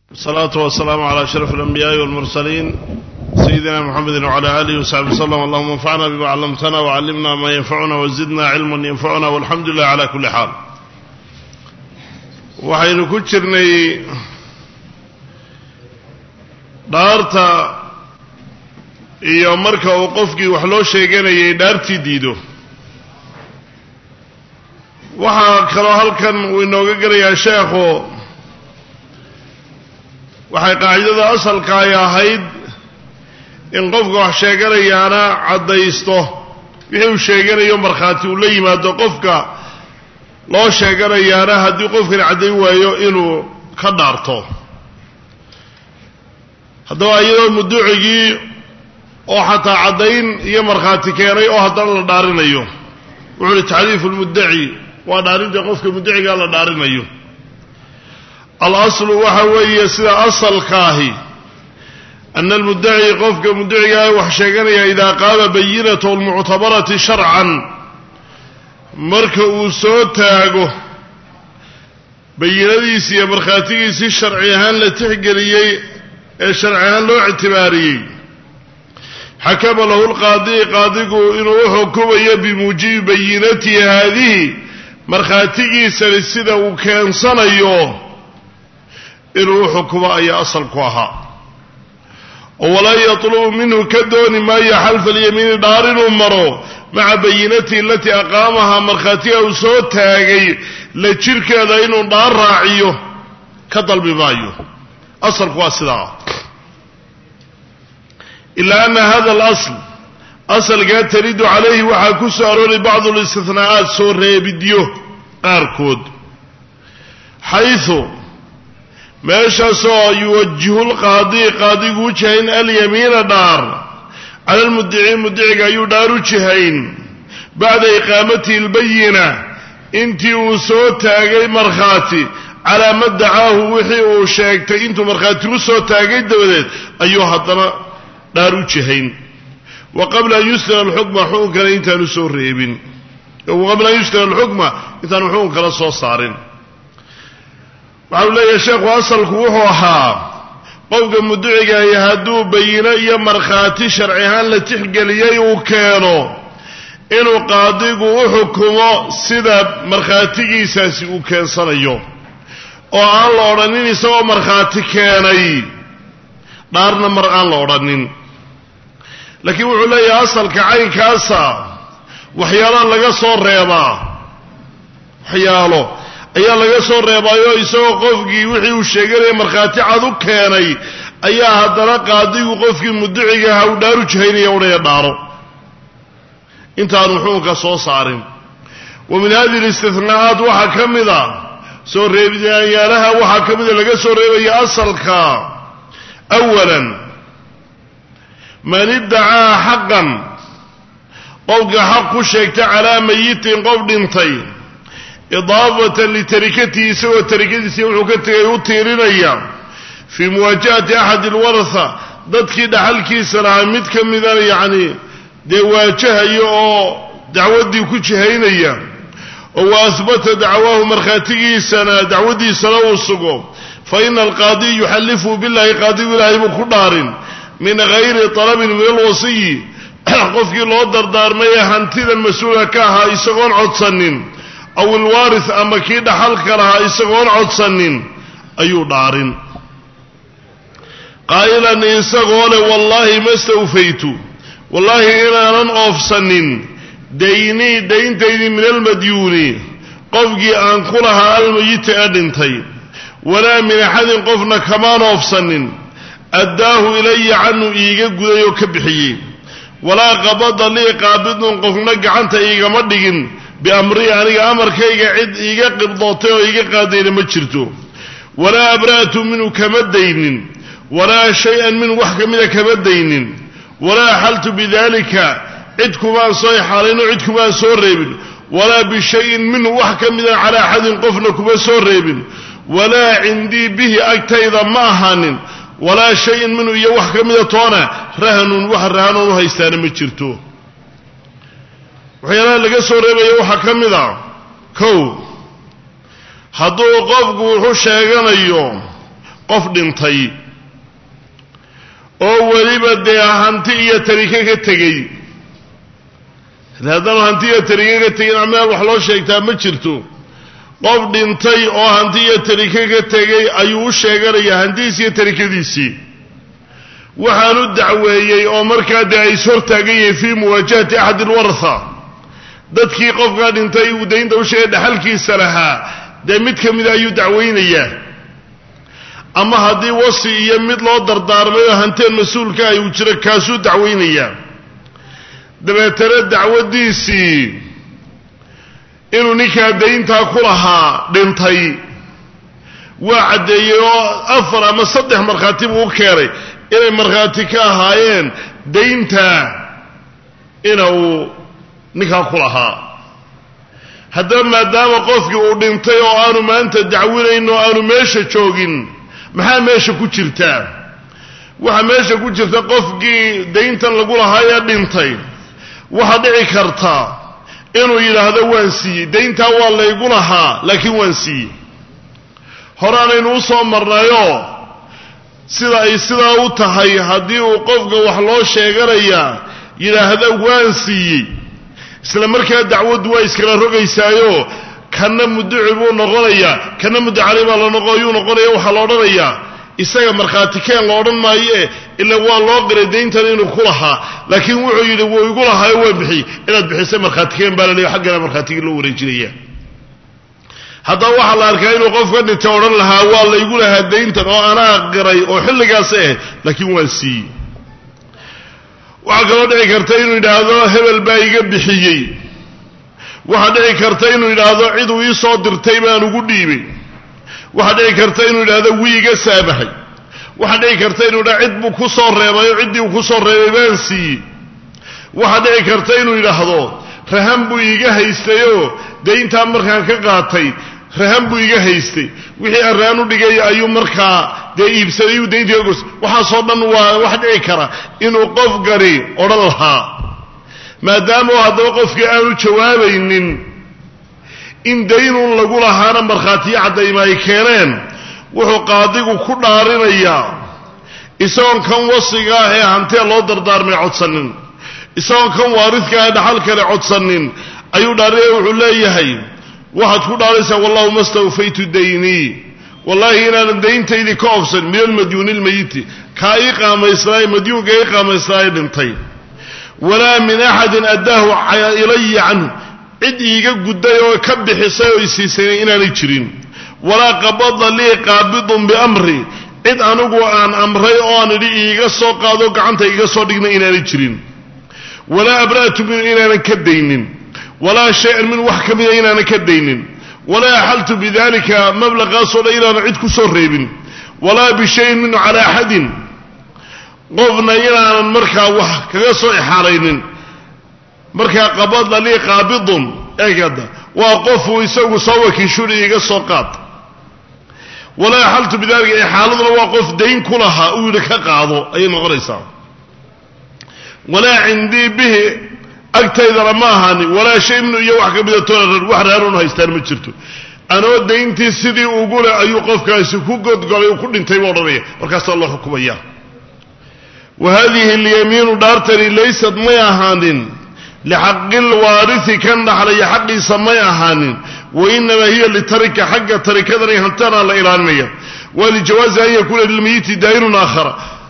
الصلاة والسلام على أشرف الأنبياء والمرسلين سيدنا محمد وعلى آله وصحبه وسلم. اللهم انفعنا بما علمتنا وعلمنا ما ينفعنا وزدنا علما ينفعنا والحمد لله على كل حال. waxaynu ku jirnay dhaarta iyo marka uu qofkii wax loo sheeganayay dhaartii diido. waxa kale halkan uu inooga galayaa sheekhu waxay qaacidada asalka ay ahayd in qofka wax sheeganayaana cadaysto wixii uu sheeganayo markhaati uu la yimaado qofka loo sheeganayaana haddii qofkan caddayn waayo inuu ka dhaarto. haddaba iyadoo muducigii oo xataa caddayn iyo markhaati keenay oo haddana la dhaarinayo wuxuu uhi taxdiifu lmuddaci waa dhaarinta qofka muddacigaa la dhaarinayo. alaslu waxa weeye sida asalkaahi ana almuddaci qofka muddacigaa wax sheeganaya idaa qaama bayinatahu almuctabarati sharcan marka uu soo taago bayinadiisii iyo markhaatigiisii sharci ahaan la tixgeliyey ee sharci ahaan loo ictibaariyey xakama lahu qaadigu inuu u xukumayo bimuujibi bayinatihi haadihi markhaatigiisani sida uu keensanayo inuu u xukumo ayaa asal ku ahaa. oo walaa yatlubu minhu ka dooni maayo xalfa alyamiini dhaar inuu maro maca bayinatihi alatii aqaamahaa markhaatiga uu soo taagay la jirkeeda inuu dhaar raaciyo ka dalbi maayo. asalku waa sidaa. ilaa ana hada alasl asalkaa taridu calayhi waxaa ku soo arooray bacdu listihnaa'aat soo reebidyo qaarkood xaysu meeshaasoo yuwajihu lqaadi qaadigu u jihayn alyamiina dhaar cala almuddici mudiciga ayuu dhaar u jihayn bacda iqaamatihi albayina intii uu soo taagay markhaati calaa ma dacaahu wixii uu sheegtay intuu markhaati u soo taagay dabadeed ayuu haddana dhaar u jihayn wa qabla an yuslima alxukma xukunkana intaanu soo reebin qabla an yuslima alxukma intaanu xukun kala soo saarin. waxau leeyahay sheekhu asalku wuxuu ahaa qofka mudducigahi hadduu bayino iyo markhaati sharci ahaan la tixgeliyey uu keeno inuu qaadigu u xukumo sida markhaatigiisaasi uu keensanayo oo aan la odhanin isagoo markhaati keenay dhaarna mar aan la odhanin. laakiin wuxuu leeyahay asalka caynkaasa waxyaalo laga soo reebaa waxyaalo ayaa laga soo reebaayo isagoo qofkii wixii uu sheeganaya markhaati cad u keenay ayaa haddana qaadigu qofkii mudducigaha uu dhaar u jihaynaya udhaya dhaaro intaanu xukunka soo saarin. wa min hadihi alistihnaa'aat waxaa ka mida soo reebitaanyaalaha waxaa ka mida laga soo reebaya asalka awalan man iddacaa xaqan qofka xaq ku sheegta calaa mayitin qof dhintay idaafatan litarikatihi isagoo tarikadiisii wuxuu ka tegay u tiirinaya fii muwaajahati axadi alwaratha dadkii dhaxalkiisa lahaa mid ka midana yacni dee waajahayo oo dacwaddii ku jihaynaya oo wa ahbata dacwaahu markhaatigiisana dacwaddiisana uu sugo fa ina alqaadiya yuxallifu billahi qaadigu ilaahay buu ku dhaarin min gayri talabin min alwasiyi qofkii loo dardaarmay ee hantidan mas-uulka ka ahaa isagoon codsanin aw ilwaaris ama kii dhaxalka lahaa isagoon codsanin ayuu dhaarin qaa'ilan isagoo leh wallaahi ma stawfaytu wallaahi inaanan oofsanin daynii dayntaydii min almadyuuni qofkii aan ku lahaa almayita ee dhintay walaa min axadin qofna kamaan oofsanin addaahu ilaya canhu iiga guday oo ka bixiyey walaa qabada lii qaabidun qofna gacanta iigama dhigin biamrii aniga amarkayga cid iiga qibdootay oo iiga qaadayna ma jirto walaa abra'tu minhu kama daynin walaa shay-an minhu wax ka mida kama daynin walaa axaltu bidalika cid kumaan soo ixaalayno cid kumaan soo reebin walaa bishayin minhu wax ka mida calaa axadin qofna kuma soo reebin walaa cindii bihi agtayda ma ahaanin walaa shayin minhu iyo wax ka mida toona rahanun wax rahanoon u haystaana ma jirto. waxyaalaha laga soo reebaya waxaa ka mid a kow hadduu qofku wuxuu sheeganayo qof dhintay oo weliba dee hanti iyo tarika ka tegey haddana hanti iyo tarika ka tegin meel wax loo sheegtaa ma jirto qof dhintay oo hanti iyo tarika ka tegey ayuu u sheeganayaa hantidiisi iyo tarikadiisii waxaanu dacweeyey oo markaa dee ay ishortaagan yihiin fii muwaajahati axad alwaratha dadkii qofkaa dhintay uu daynta u sheegay dhaxalkiisa lahaa dee mid ka mida ayuu dacweynayaa ama haddii wasi iyo mid loo dardaarmay oo hanteen mas-uulka ay uu jiro kaasuu dacweynayaa dabeetana dacwadiisii inuu ninkaa dayntaa ku lahaa dhintay waa caddeeyey oo 4 ama 3 markhaati buu u keenay inay markhaati ka ahaayeen daynta inuu ninkaa ku lahaa haddaba maadaama qofkii uu dhintay oo aanu maanta dacwinayn oo aanu meesha joogin maxaa meesha ku jirtaa waxaa meesha ku jirta qofkii dayntan lagu lahaayee dhintay waxaa dhici karta inuu yidhaahdo waan siiyey dayntaa waa laygu lahaa laakiin waan siiyey horaanaynu u soo marnayoo sida ay sidaa u tahay haddii uu qofka wax loo sheeganayaa yidhaahdo waan siiyey isla markaa dacwaddu waa iskala rogaysaayo kana mudduci buu noqonayaa kana mudducali baa yuu noqonaya waxaa la odhanayaa isaga markhaati keen la odhan maayoe ila waa loo qiray dayntan inuu ku lahaa laakiin wuxuu yidhi wuu igu lahaayo waan bixiyey inaad bixisay markhaati keen baa la leeya xaggana markhaatigii loo wareejinaya haddaba waxaa la arkaa inuu qofka dhintay odhan lahaa waa laygu lahaa dayntan oo anaa qiray oo xilligaas laakiin waan siiyey waxaa kaloo dhici karta inuu yidhaahdo hebel baa iga bixiyey waxaa dhici karta inuu yidhaahdo cid uu ii soo dirtay baan ugu dhiibay waxaa dhici karta inuu yidhaahdo wii iga saamaxay waxaa dhici karta inuu yidhahdo cid buu ku soo reebay oo ciddii uu ku soo reebay baan siiyey waxaa dhici karta inuu yidhaahdo rahan buu iiga haystayoo dayntaa markaan ka qaatay rahan buu iga haystay wixii arraan u dhigay ayuu markaa dee iibsaday uu dayntii ka goostay waxaasoo dhan waa wax dhici kara inuu qofkani odhan lahaa maadaama oo haddaba qofkii aanu jawaabaynin in daynun lagu lahaana markhaatiyo caddayma ay keeneen wuxuu qaadigu ku dhaarinayaa isagoon kan wasiga ah ee hantee loo dardaarmay codsanin isagoon kan waaridka ah ee dhaxal kale codsanin ayuu dhaarinaya wuxuu leeyahay waxaad ku dhaaraysaa wallahu ma stawfaytu daynii wallaahi inaanan dayntaydii ka ofsan min almadyuuni lmayiti kaa ii qaamaysnaaye madyuunka ii qaamaysnaaye dhintay walaa min axadin addaahu ilaya canhu cid iiga gudday oo ka bixisay oo isiisay inaanay jirin walaa qabada lii qaabidun biamri cid anigu aan amray oo aan idhi iiga soo qaado gacanta iiga soo dhigna inaanay jirin walaa abra'tu minhu inaanan ka daynin walaa shay-an min wax ka mida inaanan ka daynin walaa axaltu bidalika mablaqaasoo dhan inaanan cid ku soo reebin walaa bishayin minhu calaa axadin qofna inaanan markaa wax kaga soo ixaalaynin markaa qabada lii qaabidun eegada waa qofuu isagu soo wakiishuri iga soo qaad walaa axaltu bidalika ixaaladuna waa qof dayn ku lahaa uu yidhi ka qaado ayay noqonaysaa walaa cindii bihi agtaydana ma ahani walaa shay minhu iyo wax ka mida toona wax raarun haystaan ma jirto anoo dayntii sidii ugu leh ayuu qofkaasi ku godgolay ku dhintay buu odhanaya markaasaa loo xukumaya wa hadihi alyamiinu dhaartani laysad may ahaanin lixaqi lwaarisi kan dhaxlaya xaqiisa may ahaanin wainamaa hiya litarika xagga tarikadan iyo hantana la ilaalinaya waa lijawaazi an yakuuna lilmayiti daynun aakhar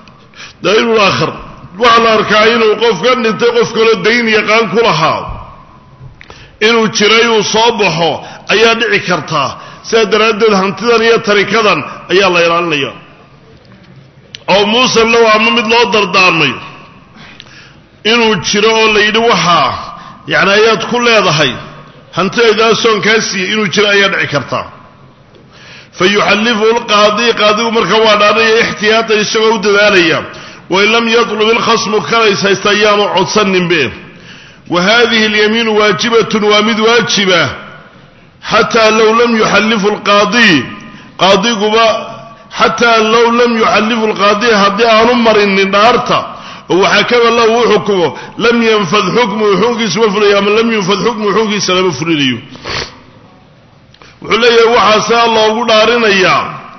waxaa la arkaa inuu qof ka dhintay qof kaloo dayn yaqaan ku lahaa inuu jiray uu soo baxo ayaa dhici kartaa sidaa daraaddeed hantidan iyo tarikadan ayaa la ilaalinaya oo muusan low ama mid loo dardaarmay inuu jiro oo la yidhi waxaa yacni ayaad ku leedahay hantidaydaa soonkaa siiyey inuu jiro ayaa dhici kartaa fa yuxallifu qaadigu marka waa dhaanaya ixtiyaatan isagoo u dadaalaya wain lam yatlub ilkhasmu kanays haysta ayaanu codsaninbe wa hadihi alyamiinu waajibatun waa mid waajiba xataa low lam yuxallifu lqaadi qaadiguba xataa low lam yuxallifu lqaadi haddii aanu marinin dhaarta oo waxakaba lahu u xukumo lam yanfad xukmuhu xukunkiisa ma fulayo ama lam yunfad xukmuhu xukunkiisa lama fulinayo wuxuu leeyahay waxaa saa loogu dhaarinayaa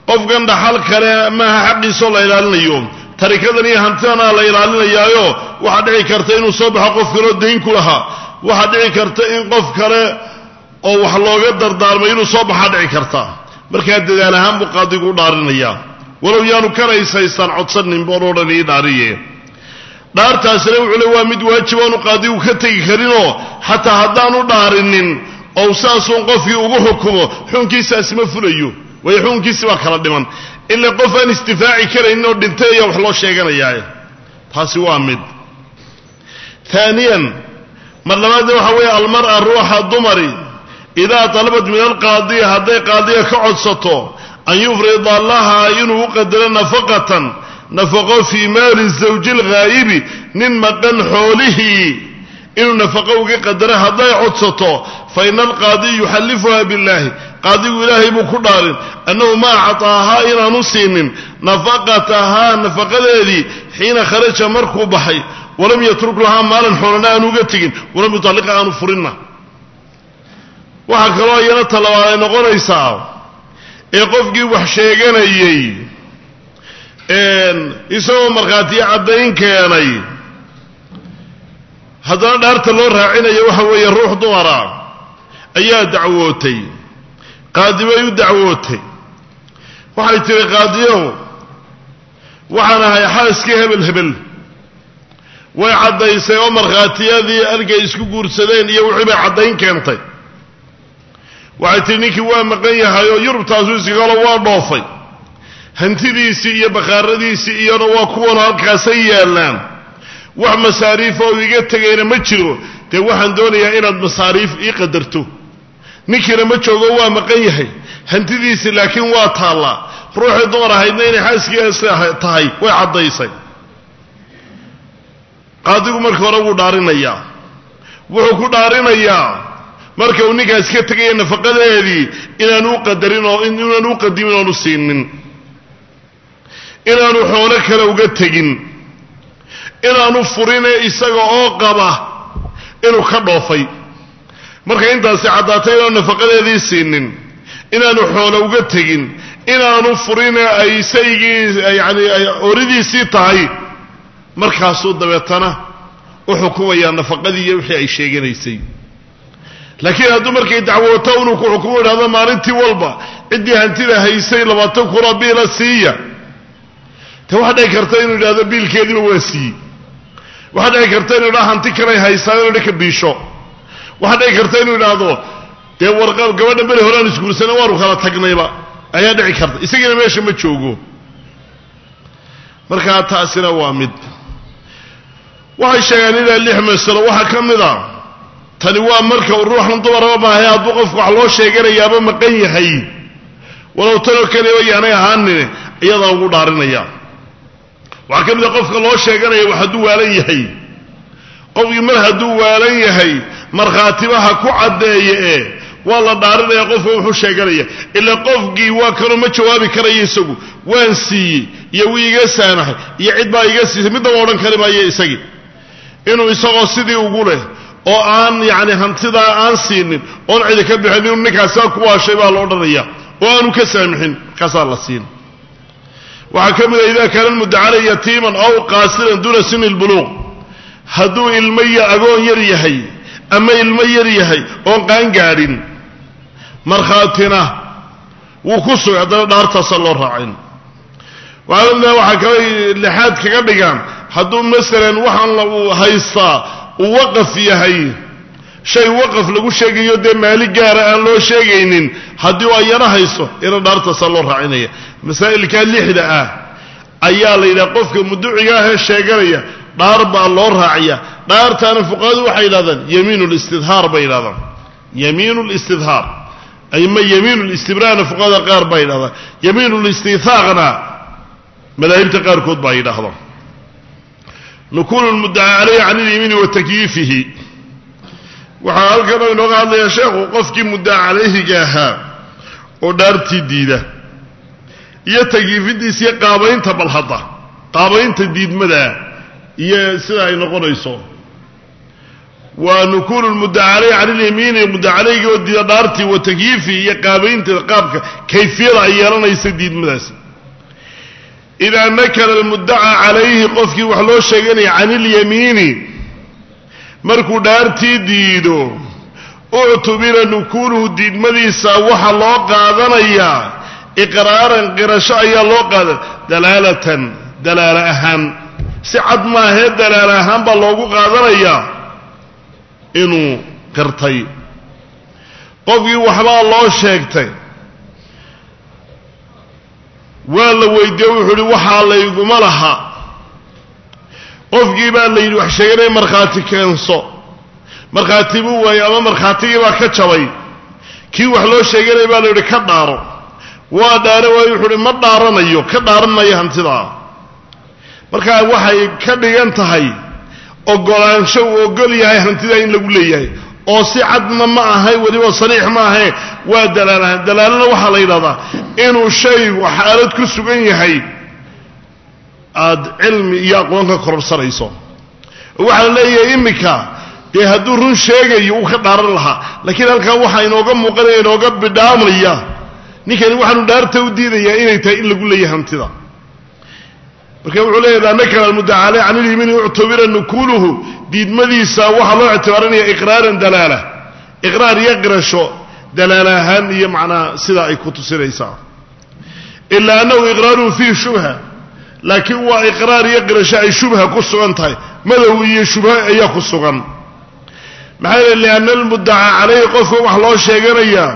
qofkan dhaxal kale maaha xaqiisoo la ilaalinayo tarikadan iyo hantidana la ilaalinayaayo waxaa dhici karta inuu soo baxo qof kaloo dayn ku lahaa waxaa dhici karta in qof kale oo wax looga dardaarmay inuu soo baxaa dhici karta markaa dadaal ahaan buu qaadigu u dhaarinayaa walow yaanu kanaysaystaan codsanin boon odhan ii dhaariye dhaartaasina wuxuu le waa mid waajiba aanu qaadigu ka tegi karinoo xataa haddaanu dhaarinin oo saasuun qofkii ugu xukumo xukunkiisaasi ma fulayo waayo xukunkiisi baa kala dhiman ila qof aan istifaaci karaynin oo dhintay ayaa wax loo sheeganayaa taasi waa mid ثانيا mar labaadna waxa weeye almar'a ruuxa dumari idaa talabat min alqaadiya hadday qaadiya ka codsato an yufrida laha inuu u qadaro nafaqatan nafaqo fii maali zawji lghaa'ibi nin maqan xoolihii inuu nafaqo uga qadaro hadday codsato fa ina alqaadiya yuxallifuha biاllahi qaadigu ilaahay buu ku dhaarin annahu ma acطaahaa inaanu siinin nafaqatahaa nafaqadeedii xiina kharaja markuu baxay walam yatruk lahaa maalan xoolana aanu uga tegin walam yutalliqa aanu furinna waxaa kaloo iyana talabaad ay noqonaysaa ee qofkii wax sheeganayey isagoo markhaatiyo caddayn keenay haddana dhaarta loo raacinayo waxa weeye ruux dumara ayaa dacwootay qaadi bay u dacwootay waxay tihi qaadiyow waxaan ahay xaaskii hebel hebel way caddaysay oo markhaatiyadii arkay isku guursadeen iyo wixii bay caddayn keentay waxay tihi ninkii waa maqan yahay oo yurubtaasu iskagalo waa dhoofay hantidiisii iyo bakhaaradiisii iyona waa kuwan halkaasay yaallaan wax masaariif oo iga tegayna ma jiro dee waxaan doonayaa inaad masaariif ii qadarto ninkiina ma joogo waa maqan yahay hantidiisii laakiin waa taallaa ruuxii dumar ahaydna inay xaaskiisa tahay way caddaysay qaadigu marka hore wuu dhaarinayaa wuxuu ku dhaarinayaa marka uu ninkaas ka tegaya nafaqadeedii inaanu u qadarin oo inaanu u qadimin oonu siinin inaanu xoolo kale uga tegin inaanu furine isaga oo qaba inuu ka dhoofay marka intaasi caddaatay inaanu nafaqadeedii siinin inaanu xoolo uga tegin inaanu furine ay saygii yani ay oridiisii tahay markaasuu dabeetana u xukumayaa nafaqadii iyo wixii ay sheeganaysay laakiin hadduu markay dacwooto inuu ku xukumo idhahdo maalintii walba ciddii hantida haysay 20 kuna biila siiya te waxaa dhici karta inuu idhahdo biilkeediiba waa siiyey waxaa dhici karta inuu idhahdo hanti kalay haysaan inuu dhaka biisho waxaa dhici karta inuu idhaahdo dee warqab gabadha beri horeaan isguursana waanu kala tagnayba ayaa dhici karta isagiina meesha ma joogo markaa taasina waa mid waxay sheegaan ilaa 6 masalo waxaa ka mid a tani waa marka uu ruuxan dumaraba maahay hadduu qofku wax loo sheeganayaaba maqan yahay walow tanoo keliba yaanay ahaanine iyadaa ugu dhaarinaya waxaa ka mid a qofka loo sheeganaya wax hadduu waalan yahay qofkii mar hadduu waalan yahay markhaatibaha ku caddeeye ee waa la dhaarinaya qofka wuxuu sheeganaya ilaa qofkii waa kanoo ma jawaabi karaya isagu waan siiyey iyo wii iga saamaxay iyo cid baa iga siisay midnaba odhan kari maayo isagii inuu isagoo sidii ugu leh oo aan yani hantidaa aan siinin oon cidi ka bixin inuu ninkaasaa ku waashay baa la odhanaya oo aanu ka saamixin markaasaa la siin waxaa ka mid a idaa kaana almuddaca yatiiman aw qaasiran duuna sini lbuluuq hadduu ilmo agoon yar yahay ama ilmo yar yahay oon qaangaadhin markhaatina wuu ku sugay haddana dhaartaasa loo raacin waxaa kale lixaad kaga dhigaan hadduu masalan waxaan lagu haystaa uu waqaf yahay shay waqaf lagu sheegayo dee maali gaara aan loo sheegaynin haddii ay yaro hayso ina dhaartaasaa loo raacinaya masaa'ilkaa 6 ah ayaa la yidhaha qofka muduciga ahee sheeganaya dhaar baa loo raaciya dhaartaana fuqahadu waxay yidhahdaan yamiinu listidhaar bay yidhahdaan yamiinu listidhaar ama yamiinu listibraana fuqahada qaar baa yidhahdaan yamiinu listihaaqna madaahibta qaarkood baa yidhaahda nukuulu lmuddaca calayhi can ilyamiini wa takyiifihi waxaa halkan oo inooga hadlayaa sheekhu qofkii muddaca calayhiga ahaa oo dhaartii diida iyo takyiifidiisa iyo qaabaynta balhadda qaabaynta diidmada iyo sida ay noqonayso ونكون المدعى عن اليمين المدعى عليه ودي دارتي وتكييفي يقابين تقابك كيفية أيانا يسديد مداس إذا نكر المدعى عليه قفك وحلو شيئا عن اليمين مركو دارتي ديدو اعتبر نكونه ديد مديسا وحا الله قادنيا إقرارا قرشا يا الله قادن دلالة أهم سعد ما هي دلالة أهم بالله قادنيا إنه قرطي قفي وحبا الله شاكتي ولا ويديو حلي وحا الله يقوم لها قفي بان ليلي وحشيري مرخاتي كينصو مرخاتي بو وياما مرخاتي با كجبي كي wax loo sheegay baa la yiri ka dhaaro waa dhaaro way wuxuu ma dhaaranayo ka dhaaranaya hantida marka waxay ka dhigan tahay ogolaansho uu ogol yahay hantida in lagu leeyahay oo si cadna ma ahay waliba sariix ma ahay waa dalaalana waxa la yiraahdaa inuu shay xaalad ku sugan yahay aad cilmi iyo aqoon ka kororsanayso waxa leeyahay imika dee hadduu run sheegayo uu ka dhaaran lahaa laakiin halkaa waxaa inooga muuqanaya inooga bidhaamaya ninkani waxaanu dhaarta u diidayaa inay tahay in lagu leeyahay hantida marka wuxuu leeyahay nakara almuddaca caleyh can ilyamiini uctubira nukuluhu diidmadiisa waxaa loo ictibaarinaya iqraaran dalaala iqraar iyo qirasho dalaala ahaan iyo macnaa sida ay ku tusinaysaa ilaa annahu iqraarun fiihi shubha laakiin waa iqraar iyo qirasho ay shubha ku sugan tahay madow iyo shubha ayaa ku sugan maxaa lianna almuddaca caleyhi qofka wax loo sheeganayaa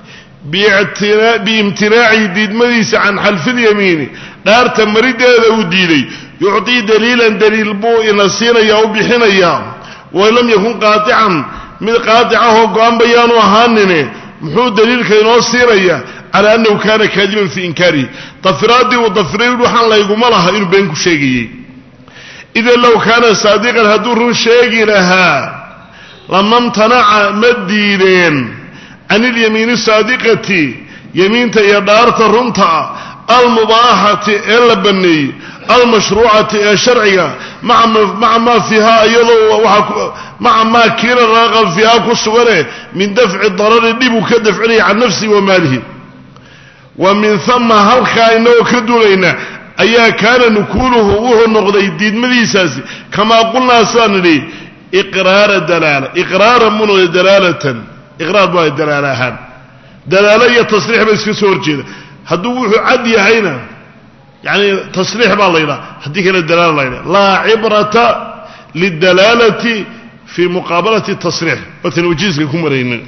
biimtinaaci diidmadiisa can xalfi lyamiini dhaarta marideeda uu diiday yucطii daliilan daliil buu ina siinayaa u bixinayaa wain lam yakun qaatican mid qaaticahoo go-an bayaanu ahaanine muxuu daliilka inoo siinayaa calaa annahu kaana kaadiban fii inkaarihi dafiraaddii uu dafiray waxaan layguma laha inuu been ku sheegayey idan low kaana saadiqan hadduu run sheegi lahaa lama mtanaca ma diideen can ilyamiini saadiqati yamiinta iyo dhaarta runta almubaaxati ee la banneeyey almashruucati ee sharciga maca maa fiihaa iyadoo maca maa kiina raaqan fiihaa ku sugane min dafci darari dhib uu ka dafcinaya can nafsihi wa maalihi wa min hama halkaa inagoo ka duulayna ayaa kaana nukuuluhu wuxuu noqday diidmadiisaasi kamaa qulnaa sidaan nidhi iqraara dalaala iqraaran mu noqday dalaalatan iqraar baa dalaala ahaan dalaalo iyo tasriix ba iska soo horjeeda hadduu wuxuu cad yahayna yani tasriix baa la yidhaha haddii kale dalaala la yidhaha laa cibrata lidalaalati fii muqaabalati tasriix watan wajiiska ku maraynin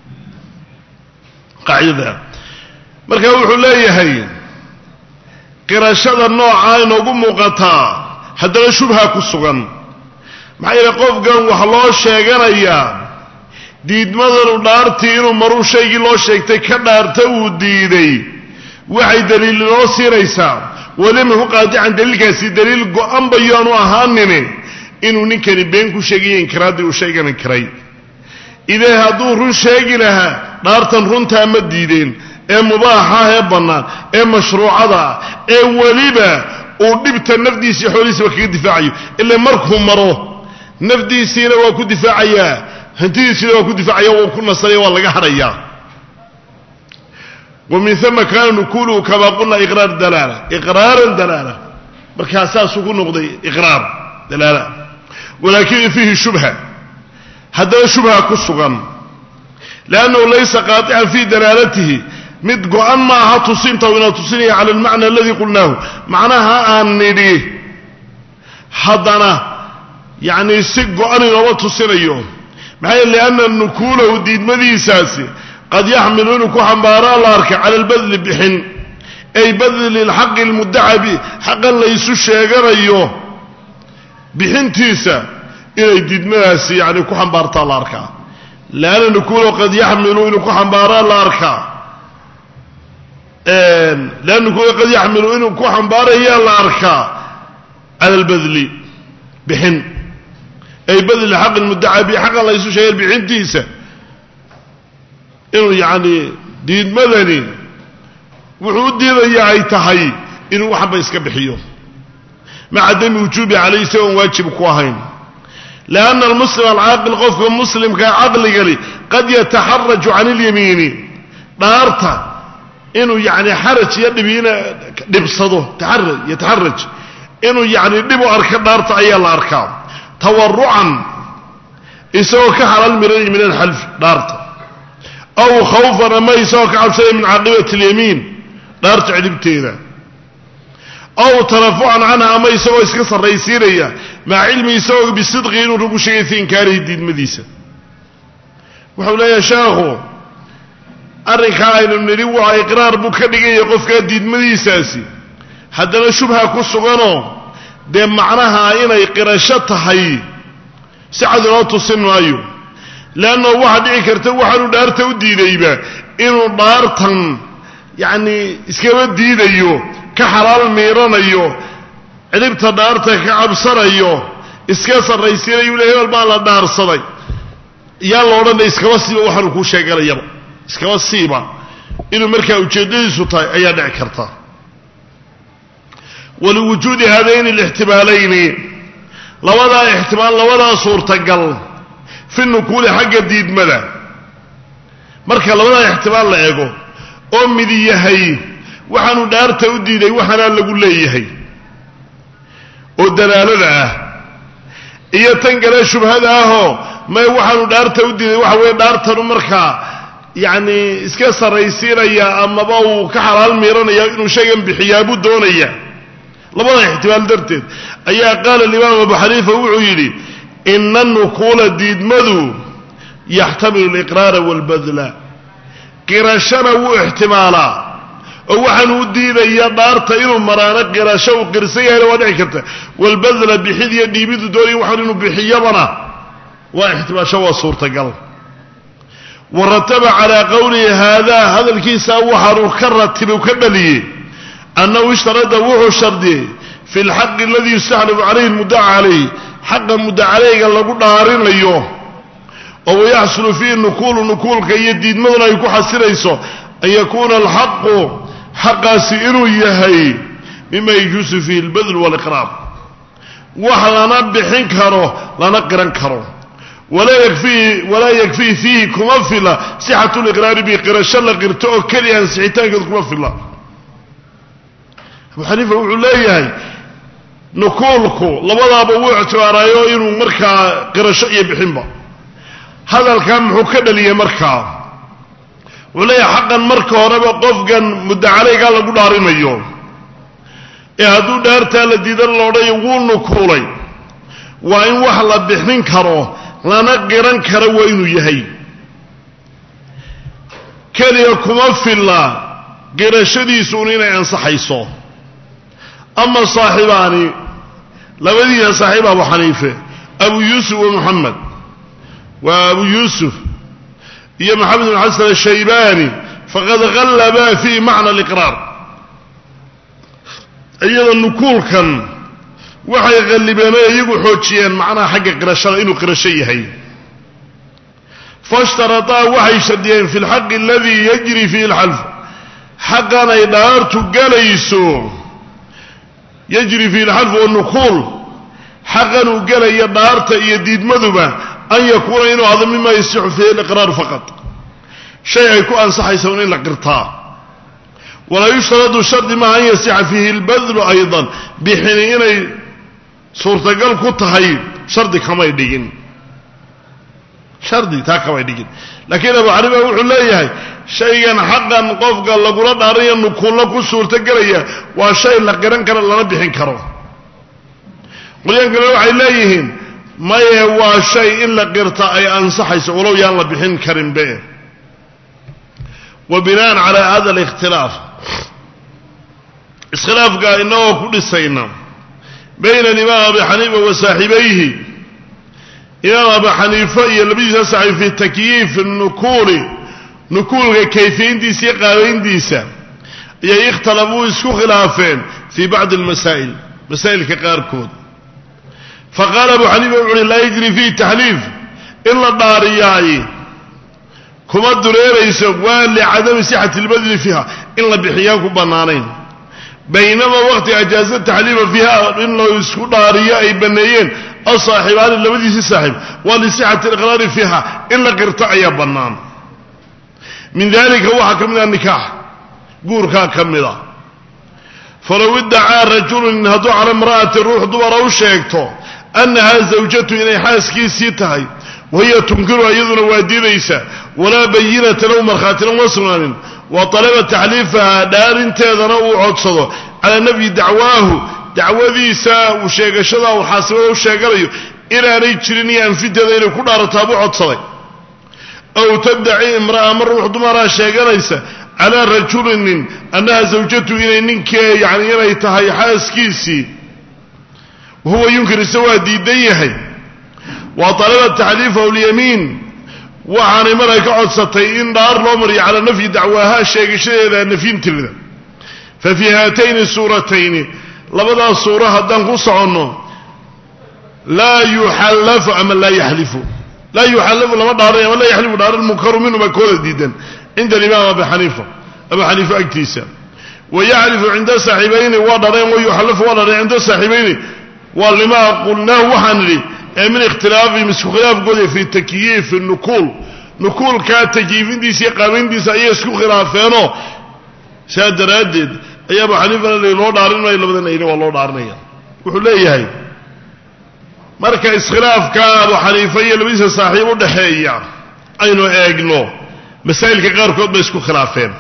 qaacidada marka wuxuu leeyahay qirashada noocaa inoogu muuqataa haddana shubha ku sugan maxaa yeele qofkan wax loo sheeganayaa diidmadanu dhaartii inuu maruu shaygii loo sheegtay ka dhaarta uu diiday waxay daliil inoo siinaysaa walam yakun qaatican daliilkaasi daliil go-an bayaanu ahaanine inuu ninkani been ku sheegaya inkiraaddii uu shaygan inkiray idee hadduu run sheegi lahaa dhaartan runtaa ma diideen ee mubaaxa ee bannaan ee mashruucada ah ee weliba uu dhibta nafdiisii xoolihiisaba kaga difaacayo ilaa markuu maro nafdiisiina waa ku difaacayaa hantidiisiina waa ku difaacaya waa ku nasaya waa laga hadhayaa wa min hama kaana nukuluhu kamaa qulna iqraar dalaala iqraaran dalaala markaa saasuu ku noqday iqraar dalaala walaakin fiihi shubha haddana shubha ku sugan liannahu laysa qaatican fii dalaalatihi mid go-an ma aha tusinta inaa tusinaya cala almacna aladii qulnaahu macnaha aan nidhi haddana yacni si go-an inooma tusinayo maxaa yeele lianna nukuulahu diidmadiisaasi qad yaxmilu inuu ku xambaaraa la arka cala albadli bixin ay badli lilxaqi almuddaca bi xaqan laysu sheeganayo bixintiisa inay diidmadaasi yani ku xambaartaa la arkaa lianna nukuulahu qad yaxmilu inuu ku xambaaraa la arkaa lannahu qad yaxmilu inuu ku xambaarayaa la arkaa cala albadli bixin ay badli xaqi lmuddaca bi xaqan laysu sheegay bixintiisa inuu yacni diidmadani wuxuu u diidayaa ay tahay inuu waxanba iska bixiyo maca dami wujuubi calayhi isagoon waajib ku ahayn لأن المسلم العاقل قف مسلم كعقل قلي قد يتحرج عن اليمين دارته إنه يعني حرج يدبينا دبصده يتحرج إنه يعني دبو أركان دارته أي الله أركان تورعا يسوى كحر المرأي من الحلف دارته أو خوفا ما يسوى كحر شيء من عقبة اليمين دارته عدبتينا أو ترفعا عنها ما يسوى اسكسر رئيسيرية مع علم يسوى بالصدق إنه ربو شيئين كاره الدين مديسة وحولا يا شاخو الركاين النريوة إقرار بكرنك يقف كالدين مديساسي حتى شبهة كسوغانو دي معناها إنا يقرشتها سعد لا تصن أيو لأنه واحد يكرته واحد دارته ودينيبا إنه دارتن يعني اسكبت دينيو كحرال ميران أيو علبت دارته كعبصر أيو اسكسر رئيسين أيو لهذا المال دار صدي يلا ورنا اسكوسيبا واحد كوشة قال يلا اسكوسيبا إنه مركا وجدي سطاي أيا نعكرته ولوجود هذين الاحتمالين لولا احتمال لولا صورة قل في النقول حق الديد ملا مركا لولا احتمال لأيقو أمي دي يهي وحانو دارته وديدي وحانا لقول لي يهي والدلالة لها إيا تنقل شبهة هو ما وحانو دارته وديدي وحاوين دارته مركا يعني اسكسر رئيسين يا أما باو كحرال ميران يا إنو شيئا بحيابو دون إياه لبدا احتمال درتين أيها قال الإمام أبو حنيفة وعيلي إن النقول الديد مذو يحتمل الإقرار والبذل قرشنا واحتمالا وحنو الدين يا دارت إنو مرانا قرشا وقرسيا إلى ودعكته والبذل بحذي الديبيد دوري وحنو بحيبنا واحتمال شوى صورة قلب ورتب على قوله هذا الكيسا وحنو كرتب وكبليه أنه اشترط وحو الشردي في الحق الذي يستحلف عليه المدعى عليه حق المدعى عليه قال له دارين ليه أو يحصل فيه النقول كي يديد مدنا يكون حسيريسو أن يكون الحق حق سئر يهي مما يجوز فيه البذل والإقرار وحلا نبحين كره لا نقرن كره ولا يكفي فيه كمفلة صحة الإقرار بقرش الله قرتوه كريان سعيتان قد كمفلة أبو حنيفة وحول ليهي نقولكو لبدا بوعتو أرايو إنو مركا قرشاء بحنبا هذا الكلام حكد لي مركا ولي حقا مركا وربا قفقا مدى عليه قال لقو دارين اليوم هادو دارتا الذي در الله يقول نقولي وإن وحلا بحنين كارو لنا قران كارو وإنو يهي كان يكون في الله قرشدي سونين ينصحيصو أما صاحباني لبدي صاحب أبو حنيفة أبو يوسف ومحمد وأبو يوسف هي محمد بن حسن الشيباني فقد غلبا في معنى الإقرار أيضا النقول كان وحي غلبانا يقول حوتشيا معنى حق قرشان إنه قرشي هي فاشترطا وحي شديا في الحق الذي يجري فيه الحلف حقنا إدارت قليسو يجري في الحلف والنقول حقا وقال يدارت يديد مذبة أن يكون إنه هذا مما يسيح فيه الإقرار فقط شيء يكون أنصح يسونين لقرطاء ولا يشترط الشرط ما أن يسيح فيه البذل أيضا بحين صورة قال كتهي شرط كما يدين شرط تا كما يدين لكن أبو حنيفة يقول لي شيئا حقا قفقا لقولا داريا نقول لكو صورة قليا وشيء لقران كرا لنا بحين كرا قليان قلوا عليهم ما هو شيء إلا قرطا أي أنصحيس ولو يالا بحين كرم به وبناء على هذا الاختلاف اسخلاف قال إنه كل السينة بين الإمام أبي حنيفة وصاحبيه إمام أبي حنيفة يلبي يسعي في تكييف النقول نقول كيفين ديسي قالين ديسا يختلفوا اسكو خلافين في بعض المسائل مسائل كقاركود فقال أبو حنيفة لا يجري فيه تحليف إلا الدارياي كما الدرير يسوان لعدم صحة البذل فيها إلا بحياكم بنانين بينما وقت أجازة التحليف فيها إنه يسكو دارياي بنيين الصاحبان لبديس صاحب ولصحة الإقرار فيها إلا قرطع يا بنان من ذلك هو حكم من النكاح قوركا كمدا فلو ادعى رجل إن هدو على امرأة الروح دور أو شيكتو أنها زوجته إلي حاسكي سيتهي وهي تنكر أيضا وادي ليس ولا بينة له مرخات وصنان وطلب تحليفها دار انتظر وعصده على نبي دعوة سا وشيك شذا وحاسبه وشيكريه إلى ريتشريني أنفيد ذلك كل أرتابه عصده أو تدعي امرأة مرة دمرة شيكريس على رجل أنها زوجته إلى نك يعني إليتها حاسكيسي وهو ينكر سوى ديديه وطلب التحليف واليمين وعن مرأة عصتين دار الأمر على نفي دعواها الشيء إذا نفين تبدا ففي هاتين السورتين لبدا الصورة هدان قصة عنه لا يحلف أما لا يحلف لما دارين ولا يحلف دار المنكر منه مكولة جدا عند الإمام أبي حنيفة أكتيسا ويعرف عند صاحبين ودارين ويحلف ودارين عند صاحبين ولما قلناه وحنري من اختلاف خلاف قد في التكييف النقول كاتجيفين دي سيقامين دي سيسكو خلافينه ساد ردد اي ابو حنيفه اللي لو دارين ما لبدنا يلي والله دارنيا wuxuu leeyahay marka iskhilaafka Abu Hanifa iyo labadiisa saaxiib u dhaxeeya aynu eegno masaa'ilka qaar kood bay isku khilaafeen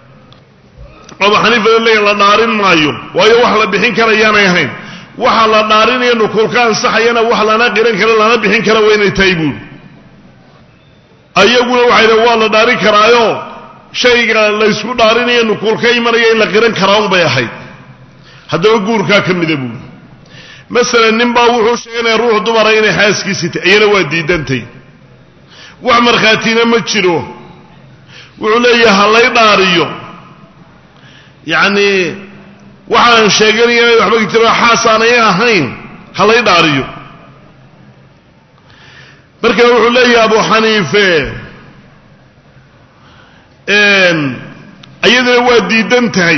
Abu Hanifa la dhaarin maayo waayo wax la bixin karayaan ay ahayn waxa la dhaarinaya nukulka ansaxayana wax lana qiran kara lana bixin kara weynay taybuul ayaguna waxay waa la dhaarin karaayo shayga la isku dhaarinaya nukulka imanaya in la qiran kara un bay ahayd hadaba guurka kamida buu masalan nimba wuxuu sheegay ruux dumar inay xaaskiisii ayana waa diidantay wax marxaatina ma jiro wuxuu leeyahay lay dhaariyo yaani waxaan sheeganayay waxba jira xaasaanay ahayn halay dhaariyo marka wuxuu leeyahay Abu Hanifa ayadana waa diidan tahay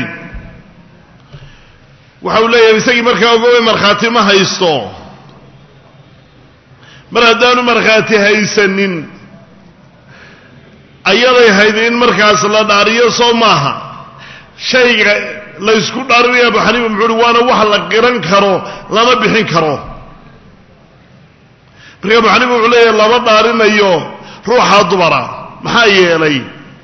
waxa uu leeyahay isagii markaa ogow marxaati ma haysto mar haddaanu marxaati haysanin ayaday haydin markaas la dhaariyo soo maaha shayga la isku dhaarinayo Abu Hanifa muxuu waana wax la qiran karo lama bixin karo marka Abu Hanifa wuxuu leeyahay lama dhaarinayo ruuxa dumara maxaa yeelay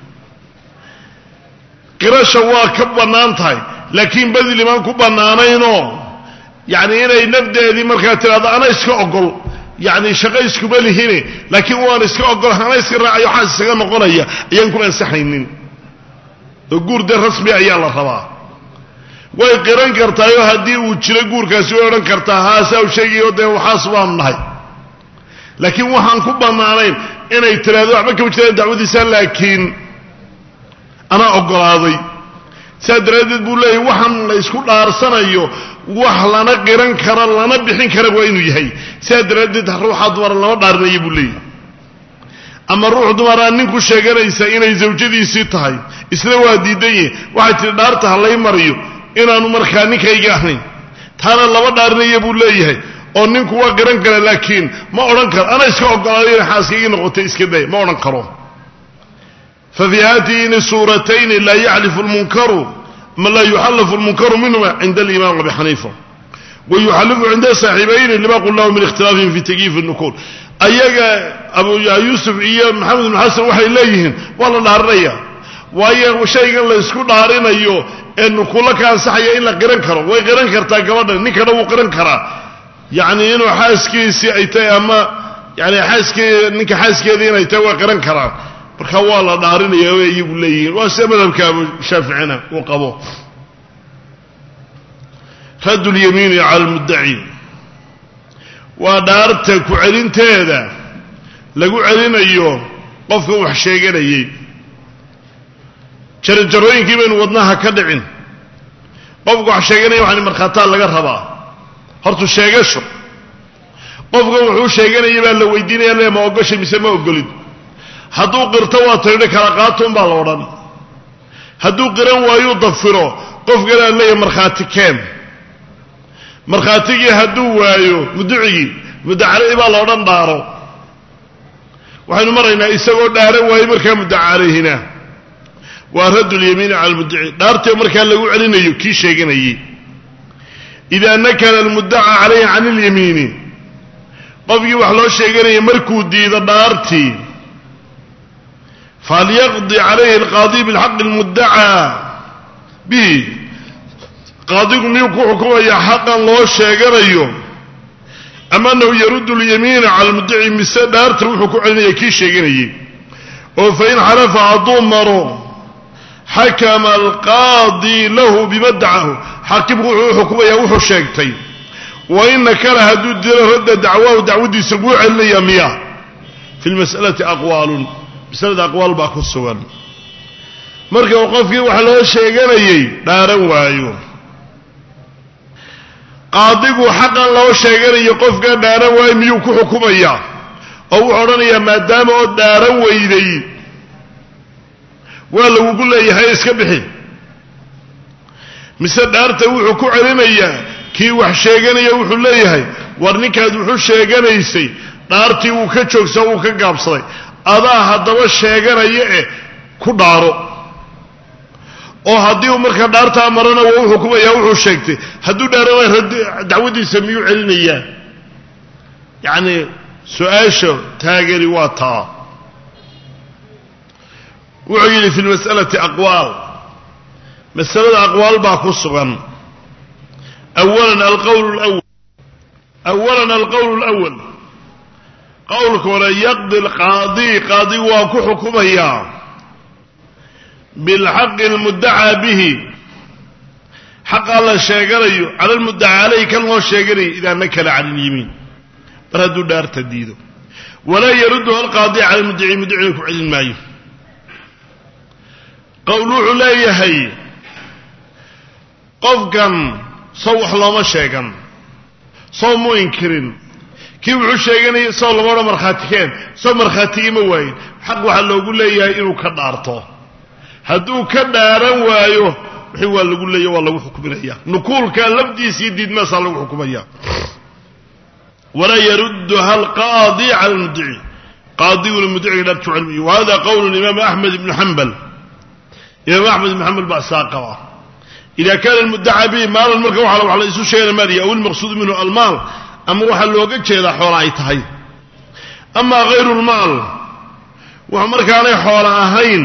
qirasha waa ka banaan tahay laakiin badil iman ku banaanayno yaani inay nafdeedii markaa tiraado ana iska ogol yaani shaqo isku balihine laakiin waan iska ogol ana iska raacayo xaas isaga noqonaya ayaan ku ansaxaynin guur de rasmi ayaa la rabaa way qiran kartaayo haddii uu jiro guurkaasi way odhan kartaa haasaa u sheegayo dee waxaas baanu nahay laakiin waxaan ku bannaanayn inay tiraado waxba kama jiraan dacwadiisa laakiin anaa ogolaaday saa daraaddeed buu leeyahay waxaan la isku dhaarsanayo wax lana qiran kara lana bixin kara waa inuu yahay saa daraaddeed ruuxa dumar lama dhaarinayo buu leeyahay ama ruux dumara ninku sheeganaysa inay zawjadiisii tahay isla waa diidaye waxa tii dhaarta halay mariyo inaanu markaa ninkayga ahayn taana laba dhaarinayo buu leeyahay oo ninku waa qiran kara laakiin ma oran karo ana iska ogolaaday in xaaskayga noqotay iska day ma oran karo ففي هاتين السورتين لا يحلف المنكر ما لا يحلف المنكر منهما عند الإمام أبي حنيفة ويحلف عند صاحبين لما قلناه من اختلاف في تكييف النكول أيها أبو يوسف إياه محمد بن حسن وحي إليهم والله نهرية وأيها شيء الله يسكن نهرين أيوه إنه كل كان صحيح إلا قرن كرا وقرن كرتا كمان نكنا وقرن كرا يعني إنه حاسكي سيئتي أما يعني حاسكي نك حاسكي دين أيتي وقرن كرا marka waa la dhaarinaya way iyagu leeyihiin waa sababka Shaafiicina oo qabo rad al-yamin 'ala al-mudda'i waa dhaarta ku celinteeda lagu celinayo qofka wax sheeganayay jarjarooyinkii baan wadnaha ka dhicin qofka wax sheeganaya waxa marxataa laga rabaa hortu sheegasho qofka wuxuu sheeganaya baa la weydiinaya ma ogashay mise ma ogolid hadduu qirto waa tayde kala qaatoon baa la odhan hadduu qiran waayo dafiro qof kale leeyahay marxaati keen marxaatigii hadduu waayo mudducigi muddaca calayhi baa loodhan dhaaro waxaynu maraynaa isagoo dhaaran waaye markaa muddaca calayhina waa raddu lyamiini cala almuddaci dhaartee markaa lagu celinayo kii sheeganayey idaa nakala almuddaca calayhi can ilyamiini qofkii wax loo sheeganaya markuu diido dhaartii falyaqdi calayhi alqaadi bilxaqi almuddacaa bihi qaadigu miyuu ku xukumayaa xaqan loo sheeganayo ama annahu yaruddu lyamiina cala almuddaci mise dhaarta wuxuu ku celinaya kii sheeganayey oo fain xalafa hadduu maro xakama alqaadi lahu bimadacahu xaakimku wuxuu xukumayaa wuxuu sheegtay wain nakala hadduu dilo radda dacwaahu dacwaddiisa guu celinaya miya fi lmas'alati aqwaalun masalada aqwaal baa ku sugan marka uu qofkii wax loo sheeganayey dhaaran waayo qaadigu xaqan loo sheeganayo qofkaa dhaaran waayo miyuu ku xukumayaa oo wuxuu odhanayaa maadaama oo dhaaran weyday waa lagugu leeyahay iska bixi mise dhaarta wuxuu ku celinayaa kii wax sheeganaya wuxuu leeyahay war ninkaad wuxuu sheeganaysay dhaartii wuu ka joogsaa wuu ka gaabsaday adaa haddaba sheeganaya ku dhaaro oo haddii uu markaa dhaartaa marana waa u xukumayaa wuxuu sheegtay hadduu dhaaran waay dacwaddiisa miyuu celinayaa yacni su-aasha taagani waa taa wuxuu yidhi fi lmas'alati aqwaal masalada aqwaal baa ku sugan awalan alqowl lwal qowlka hore yaqdi alqaadi qaadigu waa ku xukumayaa bilxaqi almuddacaa bihi xaqaa la sheeganayo cala almuddaca calayhi kan loo sheeganayo idaa nakala cala alyamiin mar hadduu dhaarta diido walaa yarudduha alqaadi cala almuddaci muddacina ku celin maayo qowl wuxuu leeyahay qofkan sow wax looma sheegan sow mu inkirin kii wuxuu sheeganayay sow lama odhan markhaatikeen sow markhaatigii ma waayin xaq waxaa loogu leeyahay inuu ka dhaarto hadduu ka dhaaran waayo wixii waa lagu leeya waa lagu xukuminaya nukuulka lafdiisa iyo diidmaasaa lagu xukumaya walaa yarudduha alqaadi cala almuddaci qaadiguna muddaciga dhaartu celmiyo wahada qowlu imaam axmed ibnu xambal imaam axmed ibnu xambal baa saa qaba ida kaana almuddaca bihi maalan marka wax la isu sheegana maaliya aw ilmaqsuudu minhu almaal ama waxaa looga jeedaa xoola ay tahay amaa hayru lmaal wax markaanay xoola ahayn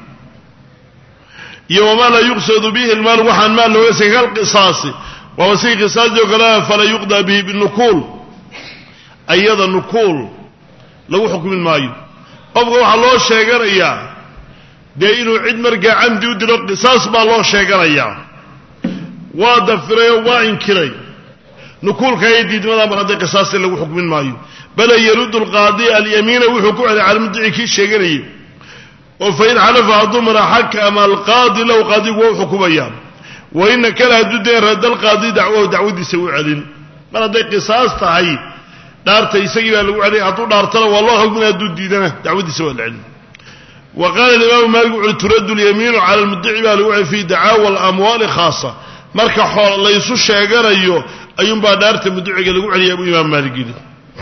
iyo wamaa laa yuqsadu bihi lmaal waxaan maal looga segay kalqisaasi waaba sidii qisaastii oo kale falaa yuqdaa bihi binukuul ayada nukuul lagu xukmin maayo qofka waxaa loo sheeganayaa dee inuu cid markaa camdi u dilo qisaas baa loo sheeganayaa waa dafirayoo waa inkiray nukuulka iyo diidmadaa mar hadday qisaasta lagu xukmin maayo bala yaruddu alqaadi alyamiina wuxuu ku celay cala muddaci kii sheeganayay oo fain xalafa hadduu mara xakama alqaadi lahu qaadigu waa u xukumayaa waina kale hadduu dee radda alqaadi dacwahu dacwaddiisa u celin mar hadday qisaas tahay dhaarta isagii baa lagu celiyay hadduu dhaartana waa loo xukminaya hadduu diidana dacwaddiisa waa la celin wa qaala alimaamu maalik wuxuui turaddu lyamiinu cala almuddaci baa lagu celiyay fi dacaawa alamwaali khaasa marka xool laysu sheeganayo ayuunbaa dhaarta muddaciga lagu celiyaa buu imaam maalik yidhi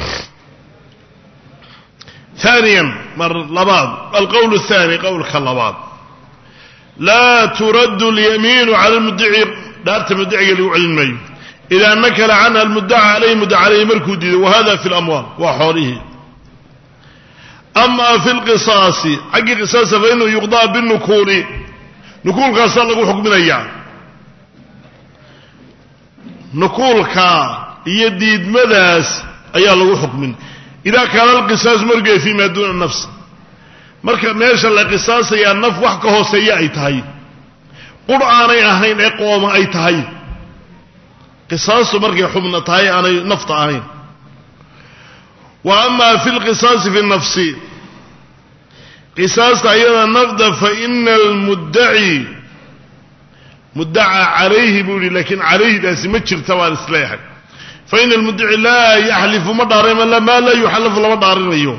ثانيا مر لباد القول الثاني قول كاللباد لا ترد اليمين على المدعي دارت المدعي اللي يعلن مي إذا نكل عنها المدعى عليه مدعى عليه مركودي وهذا في الأموال وحوله أما في القصاص حق قصاص فإنه يقضى بالنكول نكول قصاص لقوا حكمنا إياه نكول كا يديد مداس أيها لقوا حكمنا إذا كان القصاص مرجع فيما دون النفس مركا ماشى القصاص يا النف وحكه سيئة أي تهي قرآن أهين إقوام أي تهي قصاص مرجع حمنا تهي أنا نفط أهين وأما في القصاص في النفس قصاص أيضا النفط فإن المدعي مدعى عليه بولي لكن عليه ده سمتشر توال سلاحك فإن المدعي لا يحلف مدارين ما لا يحلف لمدارين اليوم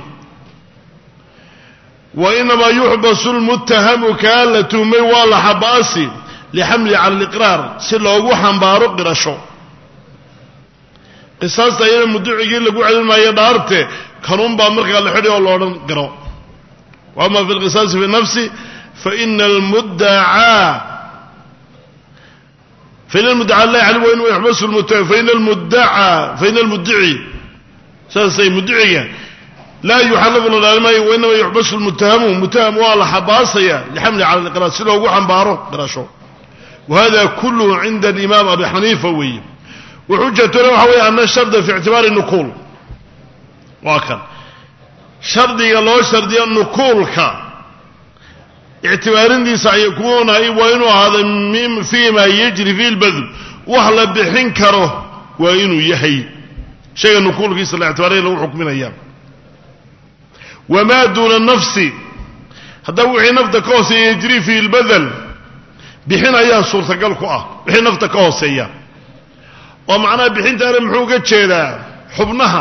وإنما يحبس المتهم كالة ميوال حباسي لحمل على الإقرار سلوه حنبارو قرشو qisaasta ayana mudducigii lagu celin maayo dhaarte kanuun baa markaa la xidhi oo lo odhan garo waama fi lqisaasi fi nafsi faina almuddacaa la yaclamu inuu yaxbasu lmutaham faina almuddici saasay mudiciga laa yuxallafu la dhaali maayo wainama yuxbasu lmutahamu mutaham waa la xabaasaya lixamli cala liqraar si loogu xambaaro qirasho wahada kulluhu cinda alimaam abi xaniifa weeye waxujatuna waxa weeye ana sharda fi ictibaari nukuul waa kan shardiga loo shardiyo nukuulka ictibaarintiisa an yakuuna waa inuu ahaado fii ma yajri fi lbadl wax la bixin karo waa inuu yahay shayga nukuulkiisa la ictibaaraya lagu xukminaya wamaa duuna nafsi haddaba wixii nafta ka hooseeya yajri fi lbadl bixin ayaa suurtagal ku ah wixii nafta ka hooseeya oo macnaha bixintaana muxuu uga jeedaa xubnaha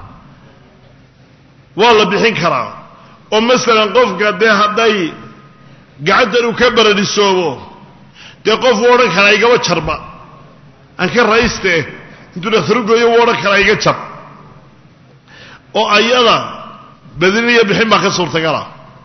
waa la bixin karaa oo masalan qofka dee hadday gacantan uu ka baradhisoobo dee qof u odhan karaa igaba jarba aan ka rayste intuu dhakhtarugooyo u odhan karaa iga jar oo ayada badiniya bixin baa ka suurtagala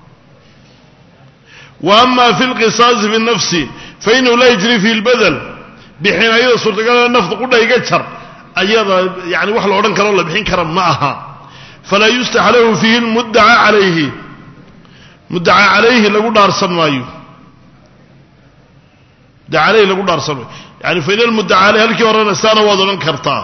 wa ama fi lqisaasi fi nafsi fainahu laa yajri fi lbadl bixin ayada suurtagala nafta qudha iga jar ayada yani wax la odhan karoo la bixin kara ma aha falaa yustax lahu fiihi lmuddaca calayhi muddaca calayhi lagu dhaarsan maayo muddaca calayhi lagu dhaarsan maayo yani faina almuddaca calayhi halkii horena saana waad odhan kartaa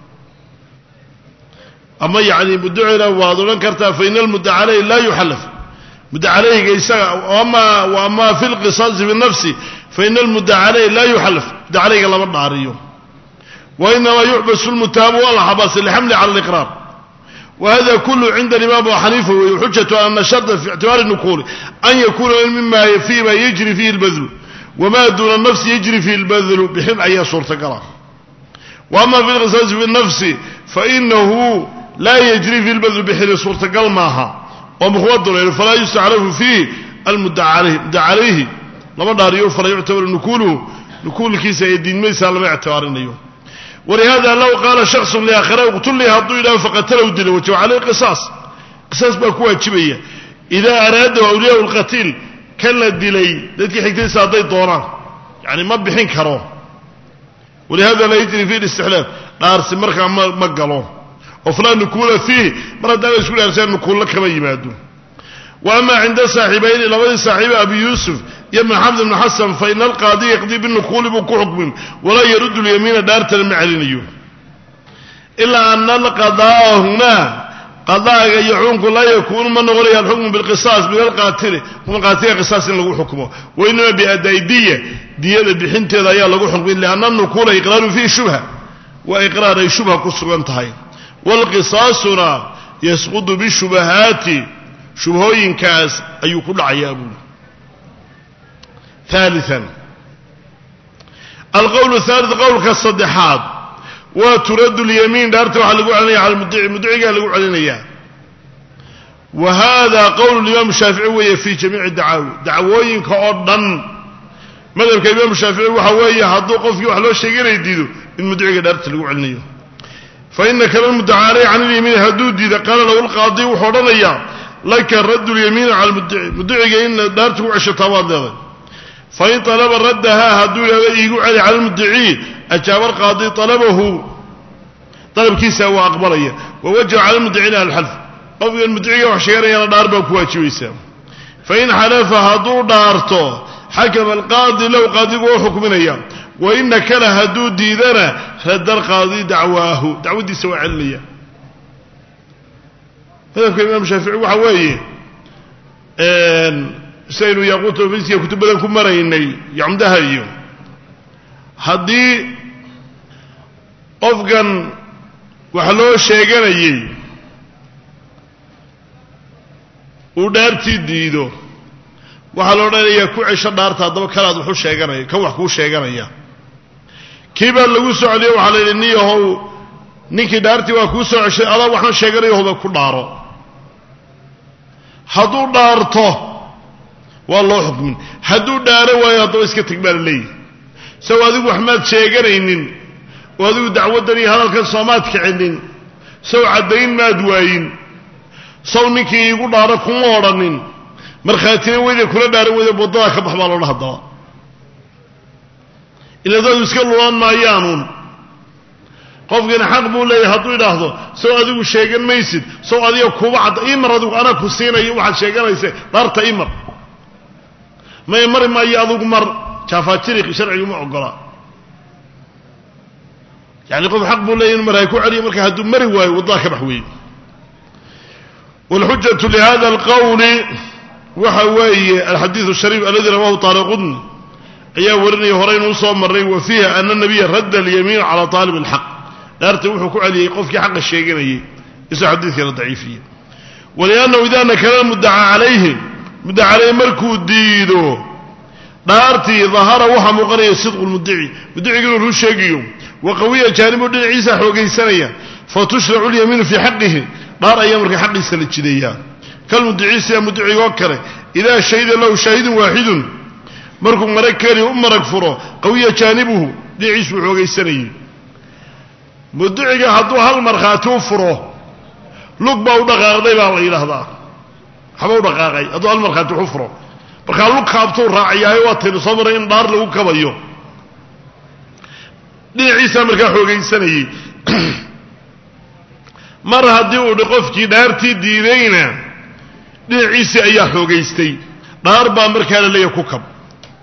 ama yani mudducina waad odhan kartaa faina almuddaca calayhi laa yuxallaf muddaca calayhiga isaga wa ama fi lqisaasi fi nafsi faina almuddaca calayhi laa yuxallaf muddaca calayhiga lama dhaariyo wainamaa yuxbasu lmutahamu waa la xabaasay lixamli cala aliqraar وهذا كله عند الإمام أبو حنيفة وحجة أن الشرط في اعتبار النقول أن يكون مما فيما يجري فيه البذل وما دون النفس يجري فيه البذل بحين أي صورة قرار وأما في القصاص في النفس فإنه لا يجري فيه البذل بحين صورة قل معها ومخوضر فلا يستعرف فيه المدعى عليه لما داريو فلا يعتبر نقول كيسا يدين ميسا لما يعتبر النيو ولهذا لو قال شخص لآخره اقتل لي هضو إله فقتله الدنيا وجب عليه قصاص باكوها جبية إذا أراد أولياء القتيل كلا الدلي ذاتك حكتين سادي دوران يعني ما بحين كروه ولهذا لا يجري فيه الاستحلال نارس مركع ما قالوه وفلان نكول فيه مرة دائما يقول أرسال نكول لك ما يمادون وأما عند صاحبين لبدي صاحب أبي يوسف يمن حمد بن حسن فإن القاضي يقضي بالنقول بكو حكم ولا يرد اليمين دارة المعلنيون إلا أن القضاء هنا قضاء يعونك لا يكون من غلي الحكم بالقصاص من القاتل من قاتل قصاص له حكمه وإنما بأداء دية بحنت لا يلقوا حكم لأن النقول إقرار فيه شبهة وإقرار شبهة كسر انتهي والقصاصنا يسقط بالشبهات شبهين كاس أي كل عيابه ثالثا القول الثالث قول كالصدحات وترد اليمين دارته على المدعي قال لقوا علينا وهذا قول الإمام الشافعي في جميع الدعاوي دعوين كأردن ماذا الإمام الشافعي وحوية حضوق في وحلو الشيء يديدو المدعي دارته لقوا علينا فإن كلام المدعى عليه عن اليمين هدود إذا قال له القاضي وحرنا لك رد اليمين على المدعي إن دارته عشتوات ذلك فإن طلب ردها هدول يقول على المدعي أجاب القاضي طلبه طلب كيسا وأقبلية ووجه على المدعي على الحلف قبل المدعي وحشيرا يلا داربه كواتي ويسام فإن حلف هدو دارته حكم القاضي لو قاضي وحكمنا إياه وإن كان هدو ديدنا رد القاضي دعوة دي سواء عليا هذا كان الإمام الشافعي وحويه saynu yaquuto bisiya kutub badan ku maraynay yamdaha iyo hadii qofkan waxa loo sheeganayay uu dhaartii diido waxa loo dhanayaa ku cisho dhaarta hadaba kalaad wuxuu sheeganaya kan wax ku sheeganaya kiiba lagu socday waxa la leeyahay ninkii dhaartii waa ku soo cishay adaa waxaan sheeganayo hada ku dhaaro haduu dhaarto والله حكم حدو داره واي هدو اسك تقبل لي سو اديق وحماد شيغانينين وهذا دعوتني هذا الكسامات كعندين سو عدين ما دواين سو نكي يقول داركم ورنين مرخاتين وإذا كل دار وإذا بضاك بحبال الله الضوء إلا ذا يسكلوا أن ما يانون قفقنا حق بولا يهضوا يلاحظوا سو أذيو الشيقان ميسد سو أذيو كوبعد إمر أذيو أنا كسينا يوحد شيقان يسي دارت إمر ما يمر ما يأذوك مر شافات تريق شرعي معقلا يعني قف حق بولا ينمر هيكون علي مركا هدو مرواي وضاك بحوي والحجة لهذا القول وحوي الحديث الشريف الذي رواه طارقون أيها ورني هرين وصوم مرين وفيها أن النبي رد اليمين على طالب الحق لا ارتوحكو عليه قفك حق الشيقين يسا حديث كان ضعيفية ولأنه إذا نكال مدعى عليه مركو ديدو دارتي ظهر وحا مقرية الصدق المدعي يقولوا له الشيقيون وقوية جانب الدين عيسى حوقي سنية فتشرع اليمين في حقه دار أيامك حق السنة كالمدعي مدعي وكره إذا شهد له شاهد واحد مركو مركري ومرك فره قوية جانبه دي عيسى حوقي سنية مدعي حدو هالمرخاتو فره لقبا ودقاق ديبا وإلى هذا حبا ودقاقي هدو هالمرخاتو فره marka lu kaabto raaciyaay waa tiin sabr in daar lagu kabayo dhiciisa marka xoogaysanayay mar hadii uu qofkii dhaartii diidayna dhiciisa ayaa xoogaystay dhaar baa markaa leeyahay ku kab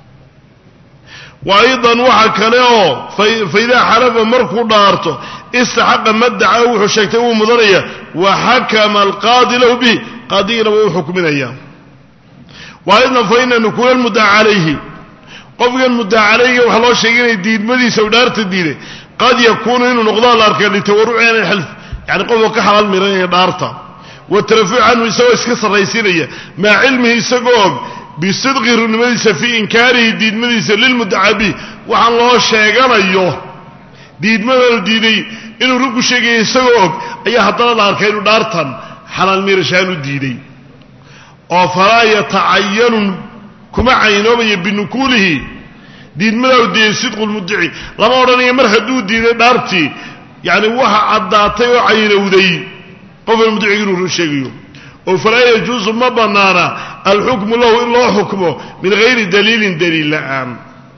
وايضا waxa kale oo fayda xalafa markuu dhaarto istahaqa mad'a wuxuu sheegtay uu mudanaya wa hakama alqaadi lahu bi qadira uu xukminaya وأيضا فإن نكون المدعى عليه قفق المدعى عليه وحلو شيئين الدين مدي سودارة الدين قد يكون إنه نقضاء الأركان لتورع عن الحلف يعني قفق كحل المرين دارته والترفع عنه يسوي اسكس الرئيسية مع علمه يسقوم بصدق المدي في إنكاره الدين مدي للمدعى به وحن الله شيئين أيوه دين مدى الديني إنه ربو شيئين يسقوم أيه حطنا الأركان دارتا حل المرشان الديني فلا يتعين كما عينوبي بنكوله دين مدى الدين صدق المدعي لما أراني مرهدو دين دارتي يعني وحا عداتي وعينو دي قف المدعي يقولوا الشيء فلا يجوز ما بنانا الحكم له إلا حكمه من غير دليل لأم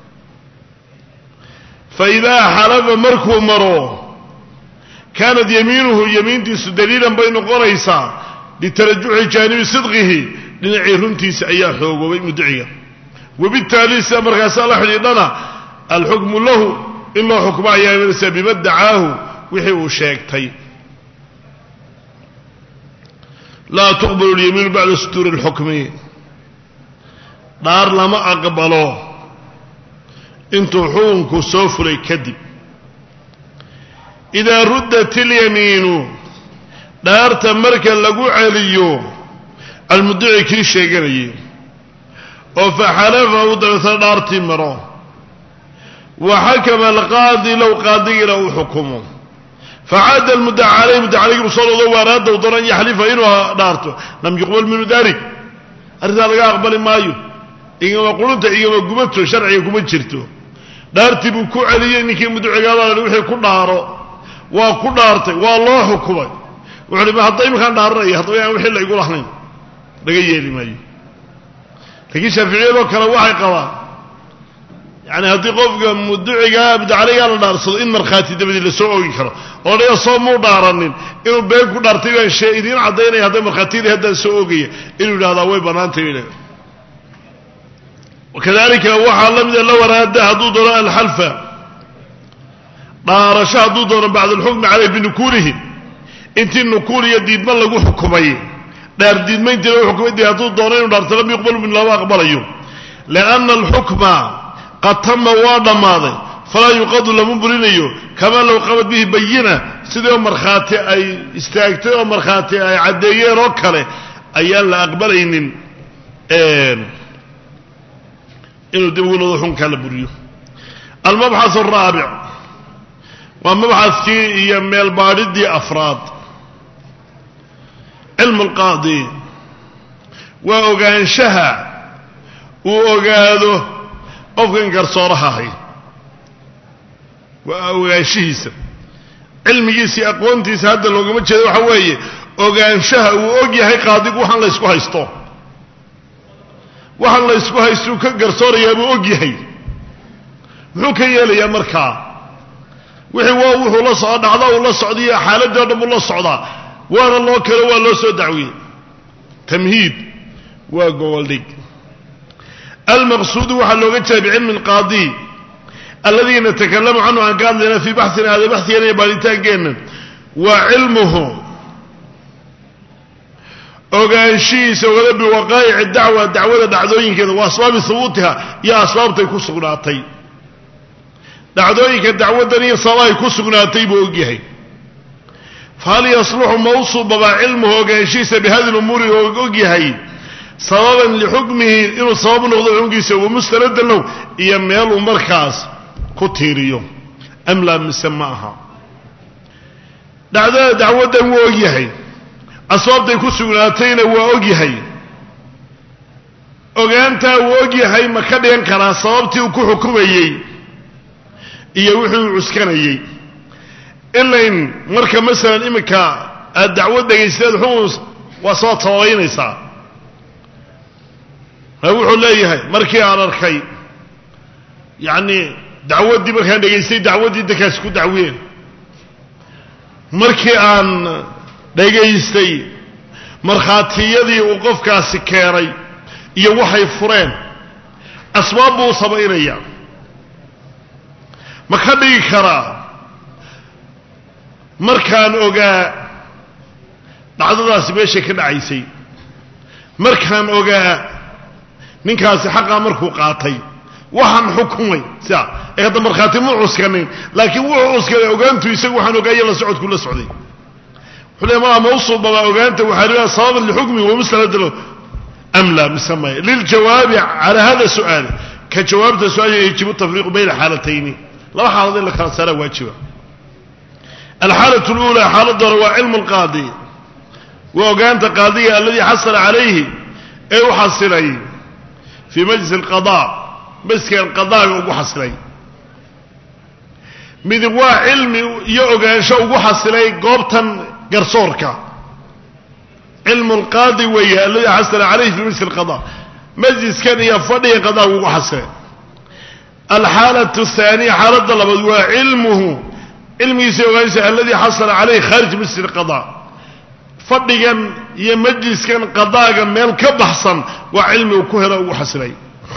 فإذا حلف مركو مرو كانت يمينه يمين ديس دليلا بين قريسا لترجع جانب صدقه لنعي رنتيس أيها حقوق مدعية وبالتالي سأمرك صالح لنا الحكم له إلا حكم أيها من سبب ادعاه وحيو شاكتين لا تقبل اليمين بعد ستور الحكم دار لما أقبلوه انتو حونكو سوفري كذب إذا ردت اليمين دارت مركا لقو عليو المدعي كي شيغانيه وفحلفه ودرس دارتي مرو وحكم القاضي لو قاضي له حكمه فعاد المدعى عليه صلى الله واراد وضرن يحلف انه دارته لم يقبل منه ذلك الرجال يقبل مايو إنما قلت إنما قمته شرعي كما جرته دارتي بكو علي انك مدعي قال وحي كل داره وكل دارته والله حكمه وعلي ما هضيم كان داري هضيم وحي لا يقول احنا laga yeeli maayo laakiin shafiiciyadu kala waxay qabaan yani hadii qofka mudduciga bidcaliga la dhaarsado in marxaati dabadii la soo oogi karo oo la soo muu dhaaranin inuu been ku dhaartay baan sheegin cadeynay haday marxaatidii hadan soo oogay inuu yiraahdo way banaantay inay وكذلك وحا لمد لو اراد حدود الحلف دارش حدود بعد الحكم عليه بنكوله انت النكول يديد ما لو حكمي دار ديد ما انت لو حكمتي هدو دونين دارت لم يقبل من الله اقبليو لان الحكم قد تم وضماده فلا يقض لمن برينيو كما لو قبض به بينه سيده مرخاتي اي استاغتو مرخاتي اي عديين او كله ايان لا اقبلينين انه دبولو حكم كلا بريو المبحث الرابع ومبحث هي ميل باردي افراد علم القاضي وأغانشها وأغاده قفن قرصورها هي وأوغاشيسا علميسي أقوانتيسا هذا لو قمت شيء وحوي أوغانشها وأوغيهي قاضيك وحن لا يسكو هايستو وحن لا يسكو هايستو كقرصور يا أوغيهي وحكي لي يا مركا وحواه لا صعد عضا ولا صعدية حالة جرب ولا صعدا وانا الله كلا ولا سو دعوي تمهيد وقول لك المقصود وحلوغتها بعلم القاضي الذي نتكلم عنه عن قاضينا في بحثنا هذا بحث يعني بالتان جينا وعلمه أغانشيس وغلب بوقائع الدعوة دعوين كذا وأسباب ثبوتها يا أسباب تيكون سقناتي دعوين كالدعوة دنيا صلاة يكون سقناتي بوجهي فهل يصلح موصوب بعلمه أغانشيس بهذه الأمور ووجهي سببا لحكمه إنه سبب نقضي عنقيسه ومستندا له يميل مركز كتيريو أم لا مسماها دعوة ووجهي أصابت يكون سقناتين ووجهي أغانتا ووجهي ما كان ينكر أصابتي وكو حكمي يوحي عسكري إلا إن مركز مثلا إمكا الدعوة دقيستاد حمص وصوت صوين يسا وحو ليهي مركي على الخي يعني دعوة دي مركان دقيستاد دعوة دي دكاسكو دعوين مركي عن دقيستي مرخاتيدي وقفكاسي كيري يوحي فرين أسبابه صبيريا ما كان يكرا مركان اوغا dhacdadaasi meesha ka dhacaysay markaan ogaa ninkaasi xaqa markuu qaatay waxaan xukumay saa ee markhaati ma cuskanin laakiin wuxuu cuskaday ogaantu isagu waxaan ogaayay la socodku la socday xulama mawsuub baba ogaanta waxa ila sabab li hukmi wa musnad am la musamma lil jawab ala hada su'al ka jawaabta su'aal yajibu tafriq bayna halatayn la xaalad la kala saara waajiba الحالة الأولى حالة هو علم القاضي وأنت قاضي الذي حصل عليه أي حصلي في مجلس القضاء بس كان القضاء وحصلي من هو علم يوغان شو وحصلي قوبتا قرصورك علم القاضي وهي الذي حصل عليه في مجلس القضاء مجلس كان يفضي قضاء وحصلي الحالة الثانية حالة طلب هو علمه علمي سيغيسي الذي حصل عليه خارج مجلس القضاء فضيا يمجلس كان قضاء ميل كبحصا وعلمي وكهرة وحسري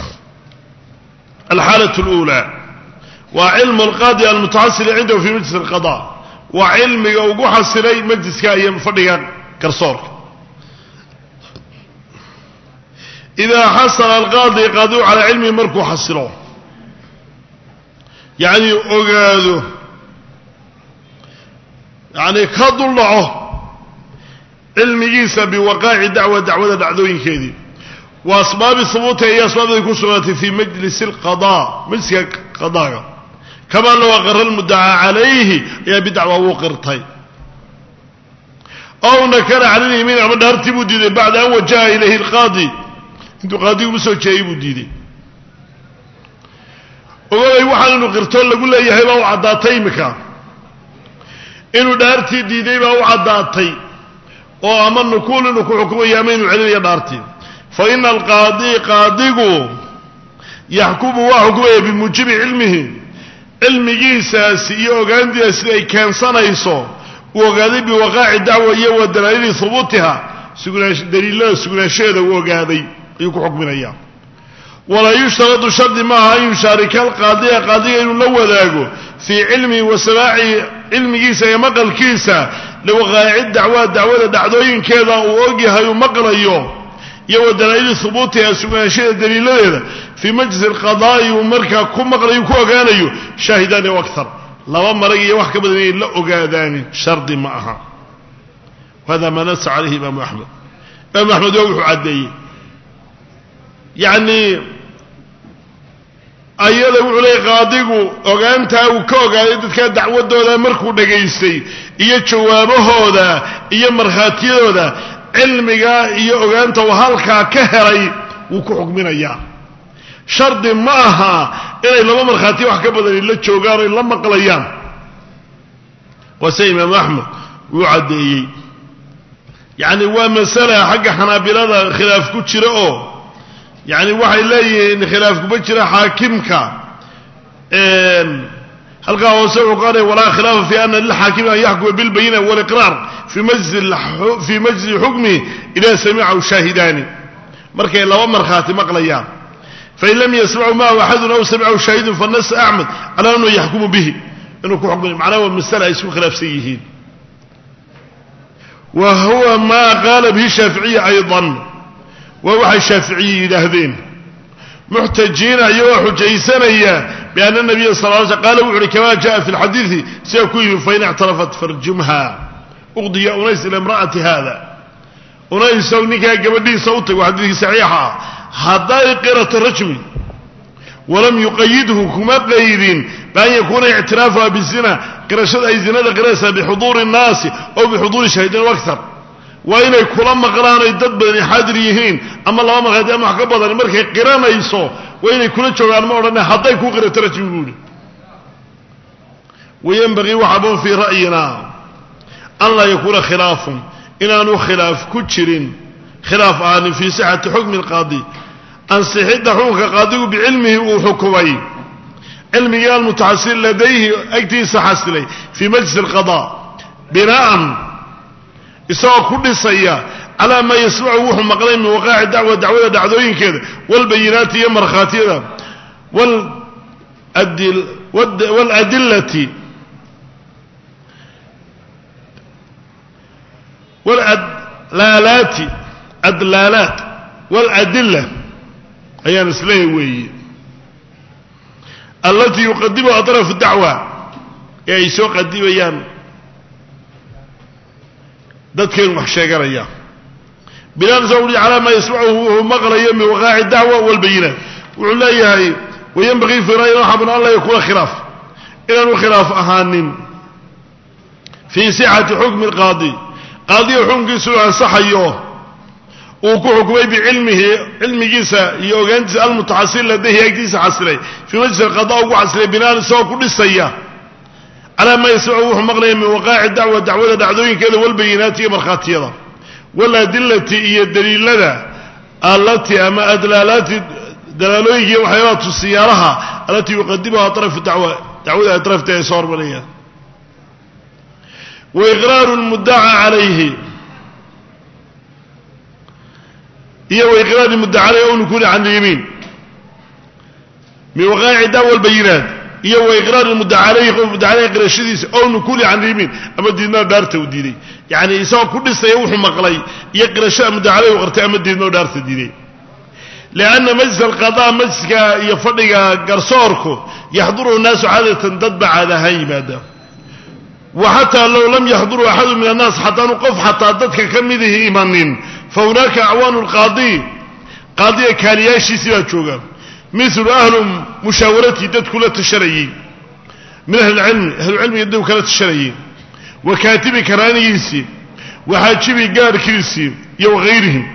الحالة الأولى وعلم القاضي المتعصر عنده في مجلس القضاء وعلمي وحسري مجلس كان فضيا كرصور إذا حصل القاضي قاضوا على علمي مركو حسروه يعني أقاذوا يعني كضلعه علميسا بوقائع دعوة دعوين كذي وأسباب ثبوتها هي أسباب يكون صورتي في مجلس القضاء مجلس القضاء كما لو أقر المدعى عليه يا بدعوة وقرتي أو نكر على اليمين عمد هرتب ديدي بعد أن وجاء إليه القاضي انتو قاضي ومسو شايب ديدي وقال يوحن أنه قرتون لقول له يا هبا وعداتي مكان inuu dhaartii diiday baa u cadaatay oo ama nukuul inuu ku xukumo yaameen celiya dhaartii fa in alqaadi qaadigu yahkumu wa hukuma bi mujibi ilmigiisa iyo ogaandiisa ay keensanayso ogaaday bi waqaa'i dacwa iyo wadalaayil thubutiha daliilada sugnaasheeda uu ogaaday ayuu ku xukminaya wala yushtaradu shart ma ay yusharika alqaadi inuu la wadaago في علمي وسماعي علمي كيسا يمقل كيسا لوقائع الدعوة دعوين كذا ووجهها يمقل أيوه يو دلائل ثبوتها سبحانه شيء دليل هذا في مجلس القضاء ومركا كم مقل يكو أغانيو شاهداني واكثر لو مرقي يوحك بدني لا أغاداني شرط معها وهذا ما نسى عليه إمام أحمد إمام أحمد يوحو عدي يعني ayada wuxuu leeyahay qaadigu ogaanta uu ka ogaaday dadka dacwadooda markuu dhageystay iyo jawaabahooda iyo marxaatiyadooda cilmiga iyo ogaanta uu halka ka helay uu ku xukminayaa shardi ma aha inay laba markhaati wax ka badan la joogaan ay la maqlayaan wasa imaam Ahmed uu cadeeyay yani waa mas'ala xagga xanaabilada khilaaf ku jira oo yani waxay leeyihiin khilaaf ku jira xaakimka halka hoose uu qaray wala khilaaf fi anna lil hakim an yahkum bil bayna wal iqrar fi majlis hukmi ila sami'a shahidani markay laba markhaati maqlayaan fa in lam yasma'u ma ahadun aw sami'a shahidun fa nas Ahmed ala annahu yahkumu bihi inuu ku xukmo macnaha mas'ala isku khilaafsan yihiin wa huwa ma qala bihi shafi'i aydan wa waxa shafi'i yidaahdeen محتجين أيها حجيسانيا بأن النبي صلى الله عليه وسلم قال وعلي كما جاء في الحديث سيكون فإن اعترفت فرجمها أقضي أنيس إلى امرأة هذا أنيس سونيك قبلي صوتك وحديث صحيحة هذا قرة الرجم ولم يقيده كما قيدين بأن يكون اعترافها بالزنا قرشة أي زنا قرشة بحضور الناس أو بحضور شهيدين وأكثر وإن يكون مقران يدد بني حاضريين أما الله ما غادي أما حقبض المركة قران يسو وإن يكون شغال مورنا حتى يكون غير ترجمون وينبغي وحبون في رأينا أن لا يكون خلاف إن أنه خلاف كتشر خلاف آن في صحة حكم القاضي أن صحة حكم القاضي بعلمه وحكمه علمه المتحصل لديه أكتيس حصلي في مجلس القضاء بناء isagoo ku dhisaya ala ma yasmacu wuxuu maqlay min waqaa'i dacwada dhacdooyinkeeda wal bayinaati iyo markhaatiyada wal adillati wal adlalati adlalat wal adilla ayaan isleeyahay weeye allati yuqaddimu atraf ad-da'wa ay soo qadibayaan dadkeen wax sheeganaya bilan zawri ala ma yasmacuhu maqlaya min waqaa'i da'wa wal bayinat wuxuu leeyahay wayanbaghi fi ra'yina habna alla yakuna khilaaf inuu khilaaf ahaanin fi sihhati hukm al-qadi qadi hukmkiisu ansaxayo uu ku xukmay bi ilmigiisa iyo ogaantiisa al-mutahassil ladayhi agtiisa xasilay fi majlis al-qada ugu xasilay binaan soo ku dhisaya على ما يسمعوه مقلين من وقاع الدعوة دعوين كذا والبينات مرخاتيضا والأدلة هي الدليل لنا التي أما أدلالات دلالوية وحيوات السيارها التي يقدمها طرف الدعوة طرف تيسار بنية وإقرار المدعى عليه هي وإقرار المدعى عليه أو نكون عن اليمين من وقاع الدعوة والبينات iyo iqraar muddacalayhi muddacalayhi qirashadiisa oo nukuli aan rimin ama diidna daarta u diiday yaani isoo ku dhisay wuxuu maqlay iyo qirashada muddacalayhi qartay ama diidna daarta diiday laana majlis alqada majliska iyo fadhiga garsoorku yahduru الناس عادة dadba caadaha yimaada وحتى لو لم يحضر أحد من الناس حتى نقف حتى dadka kamidihi imanin فهناك أعوان القاضي قاضي كالياشي سيبا جوغان مثل أهل مشاورتي دد كلة الشرعيين من أهل العلم يدوا كلة الشرعيين وكاتب كرانيسي وحاجبي قار كريسي وغيرهم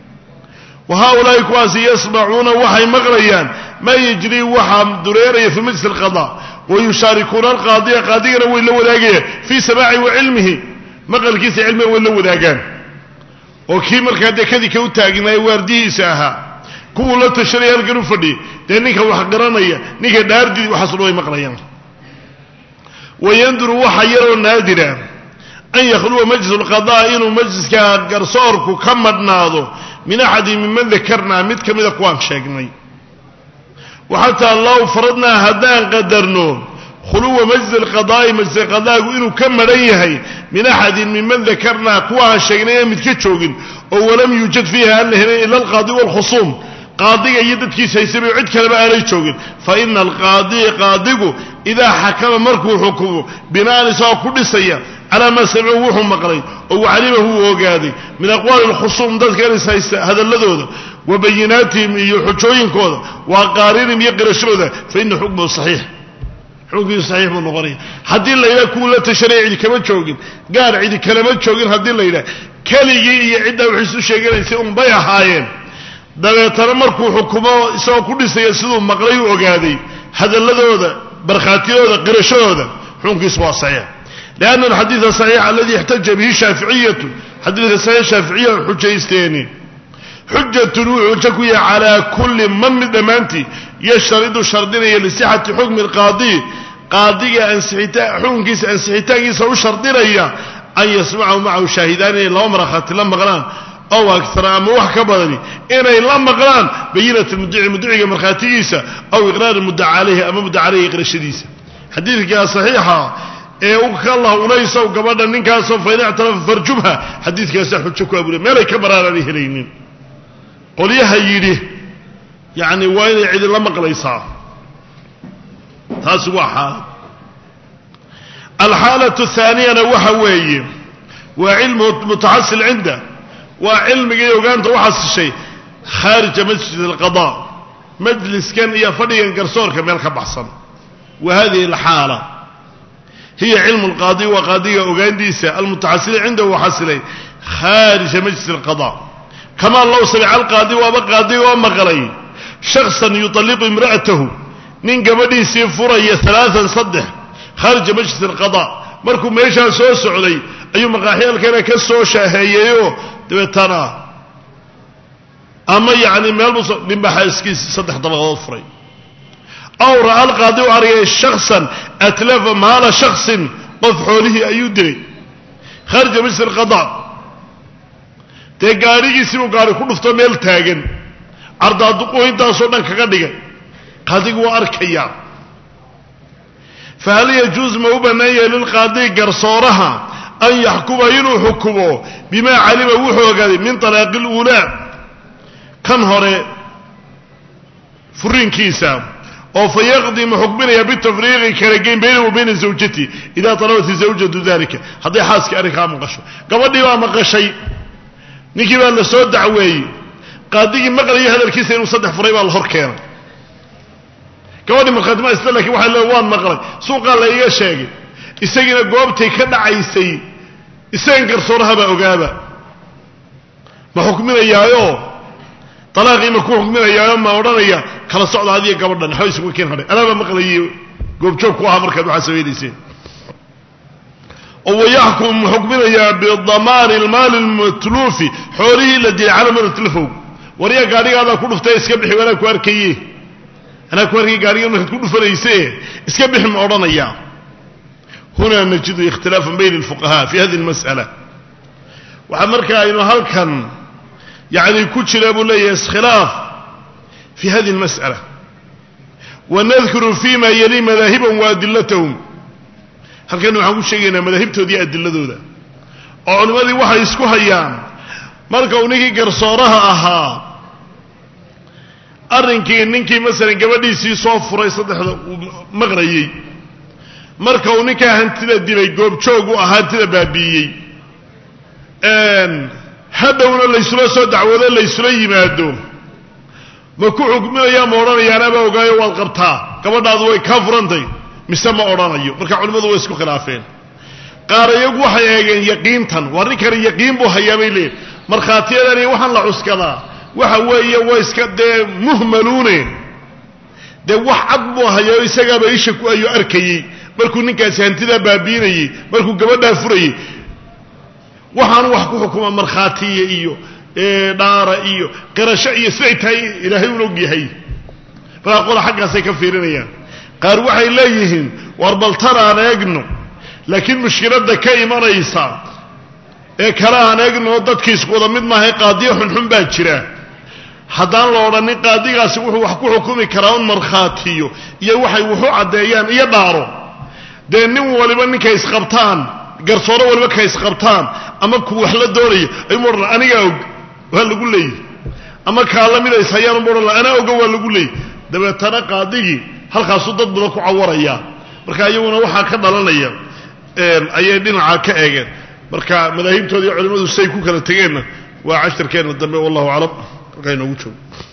وهؤلاء كواسي يسمعون وحي مغريان ما يجري وحام دريري في مجلس القضاء ويشاركون القاضية قاضينا وإلا ولاقيه في سماع وعلمه مغل كيس علمه وإلا ولاقان وكيمر كذي كوتاقنا يوارديه ساها كو لا تشري halkan u fadhi ninka wax garanaya ninka dhaardi waxa soo way maqlayaan wayanduru waxa yaro naadira an yakhlu majlis alqada inu majliska garsoorku ka madnaado min ahadi mimman dhakarna mid kamida kuwan sheegnay وحتى الله فرضنا هدان قدرنا خلو مجلس القضاء مجلس القضاء inu ka maran yahay min ahadi mimman dhakarna kuwan sheegnay mid ka joogin oo lam yujad fiha illa alqadi wal khusum قاضي يددكيس هيسبي عد كلمه aanay joogin fa in alqaadi qaadigu ida hakama markuu xukumo binaan soo ku dhisaya ala ma sameeyo wuxuu maqlay oo walibahu ogaaday min aqwal alkhusum dadka haysta hadaladooda wa bayinaatihim iyo xujooyinkooda wa qaarinim iyo qirashooda fa in hukmu sahih xukmu sahih buu noqonay hadii la ila kula tashriici kama joogin gaar cidi kalama joogin hadii la ila kaligi iyo cidda wuxuu sheeganaysa bay ahaayeen dabeetana markuu xukumo isoo ku dhisay sidoo maqlay oo ogaaday hadalladooda barkhaatiyooda qirashadooda xukunkiisu waa saxiix lianna alxadiida saxiixa alladii ixtaja bihi shaaficiyatu xadiidka saxiix shaaficiya xujaysteeni xujatun wuu xujo ku yahay calaa kulli man mid dhammaantii yashtaridu shardinaya lisixati xukmi alqaadi qaadiga xukunkiisa ansixitaankiisa u shardinaya an yasmacahu macahu shaahidaan inay laba markhaati la maqlaan ow akara ama wax ka badani inay la maqlaan bayinat lmudici mudiciga markhaatigiisa aw iqraar muddaca caleyhi ama muddaca caleyhi qirashadiisa xadiidkaa saxiixa ee u kallah unaysow gabadha ninkaasoo fain ictarafa farjubha xadiidkaasa xujo ku abure meelay ka baraaraanay helaynin qolyaha yidhi yacni waa inay cidi la maqlaysaa taasi waa xaalad alxaalatu athaaniyana waxa weeye waa cilmu mutaxasil cinda waa cilmigii ogaanta u xasishay khaarija masjid alqada majliskan iyo fadhigan garsoorka meel ka baxsan wa hadihi alxaala hiya cilmu alqaadi waa qaadiga ogaantiisa almutaxasili cindahu u xasilay khaarija majlis alqada kamaa low samica alqaadi waaba qaadiga oo maqlay shaksan yutalliqu imra'atahu nin gabadhiisii furaya alaaan saddex khaarija majlis alqada markuu meeshaa soo socday ayuu maqaaxyaalkana ka soo shaaheeyeyoo dabeetana ama yacni meelbuu dhimbaxaaskiisi saddex dabaqadood furay aw ra'a alqaadi u argay shaksan atlafa maala shaksin qof xoolihii ayuu dilay khaarija majlis alqada dee gaadhigiisibuu gaari ku dhufto meel taagan cardaaduquu intaasoo dhan kaga dhigay qaadigu waa arkayaa fahal yajuuz ma u bannaan yahay lilqaadi garsooraha an yaxkuma inuu xukumo bimaa calima wuxuu ogaaday min talaaqi luulaa kan hore furiinkiisa oo fa yaqdi ma xukminaya bitafriiqi kala geyn baynahu wa bayna zawjati idaa talabat zawjatu dalika hadday xaaskii arrinkaa maqasho gabadhii baa maqashay ninkii baa la soo dacweeyey qaadigii maqlayay hadalkiisa inuu saddex furay baa la hor keenay gabadhii markhaatima isla laakiin waxay leedahay waan maqlay suuqaa la iga sheegay isagiina goobtay ka dhacaysay isagan garsoorahabaa ogaaba ma xukminayaayo talaaqii ma ku xukminayaayo ma odhanaya kala socda adiga gabadhan waxba isugu keen hadhay anaabaa maqlayay goobjoog ku ahaa markaad waxaa samaynayseen oo wayaxkum xukminayaa bidamaani almaali almatluufi xoolihii la dilay cala man atlafow waryaa gaadhigaadaa ku dhuftay iska bixi anaa ku arkaye anaa ku arkay gaadhiga markaad ku dhufanayse iska bixi ma odhanayaa hunaa najidu ikhtilaafan bayna alfuqahaa fi hadihi almas'ala waxaa marka aynu halkan yacni ku jira buu leeyahay iskhilaaf fi hadihi almas'ala wanadkuru fima yali madaahibahum wa adilatahum halkan waxaan ku sheegaynaa madaahibtoodii adiladooda oo culimmadii waxay isku hayaan marka uu ninkii garsooraha ahaa arrinkii ninkii masalan gabadhiisii soo furay saddexda uu maqrayey marka uu ninkaa hantida dilay goobjoog u ahaa hantida baabi'iyey hadhowna laysula soo dacwoodo laysula yimaado ma ku xukminayaa ma odhanaya anaabaa ogaayo waad qabtaa gabadhaadu way kaa furantay mise ma odhanayo marka culimmadu way isku khilaafeen qaar iyagu waxay eegeen yaqiintan waa ninkani yaqiin buu hayaa bay leeyihin markhaatiyadani waxaan la cuskadaa waxa weeye waa iska dee muhmaluune dee wax cad buu hayaa oo isagaaba isha ku ayuu arkayey markuu ninkaasi hantidaa baabiinayey markuu gabadhaa furayey waxaanu wax ku xukuma markhaatiya iyo dhaara iyo qirasho iyo siday tahay ilaahay un og yahay markaa qola xaggaasay ka fiirinayaan qaar waxay leeyihiin war baltan aan eegno laakiin mushkiladda ka imanaysa ee kale aan eegno dadkiisku wada mid maahay qaadiyo xunxun baa jira haddaan la odhanin qaadigaasi wuxuu wax ku xukumi karaa un markhaatiyo iyo waxay wuxu caddeeyaan iyo dhaaro dee nin waliba ninkay isqabtaan garsooro waliba kay isqabtaan ama ku wax la doonayo ayuu odhan anigaa og waa lagu leeyahy ama kaa la mid ishayaan uba odhan anaa oga waa lagu leeyahy dabeetana qaadigii halkaasuu dad badan ku cawarayaa marka iyaguna waxaa ka dhalanaya ayay dhinacaa ka eegeen marka madaahibtoodii culimmadu say ku kala tegeenna waa casharkeenna dambe wallahu aclam halkaa inoogu joogo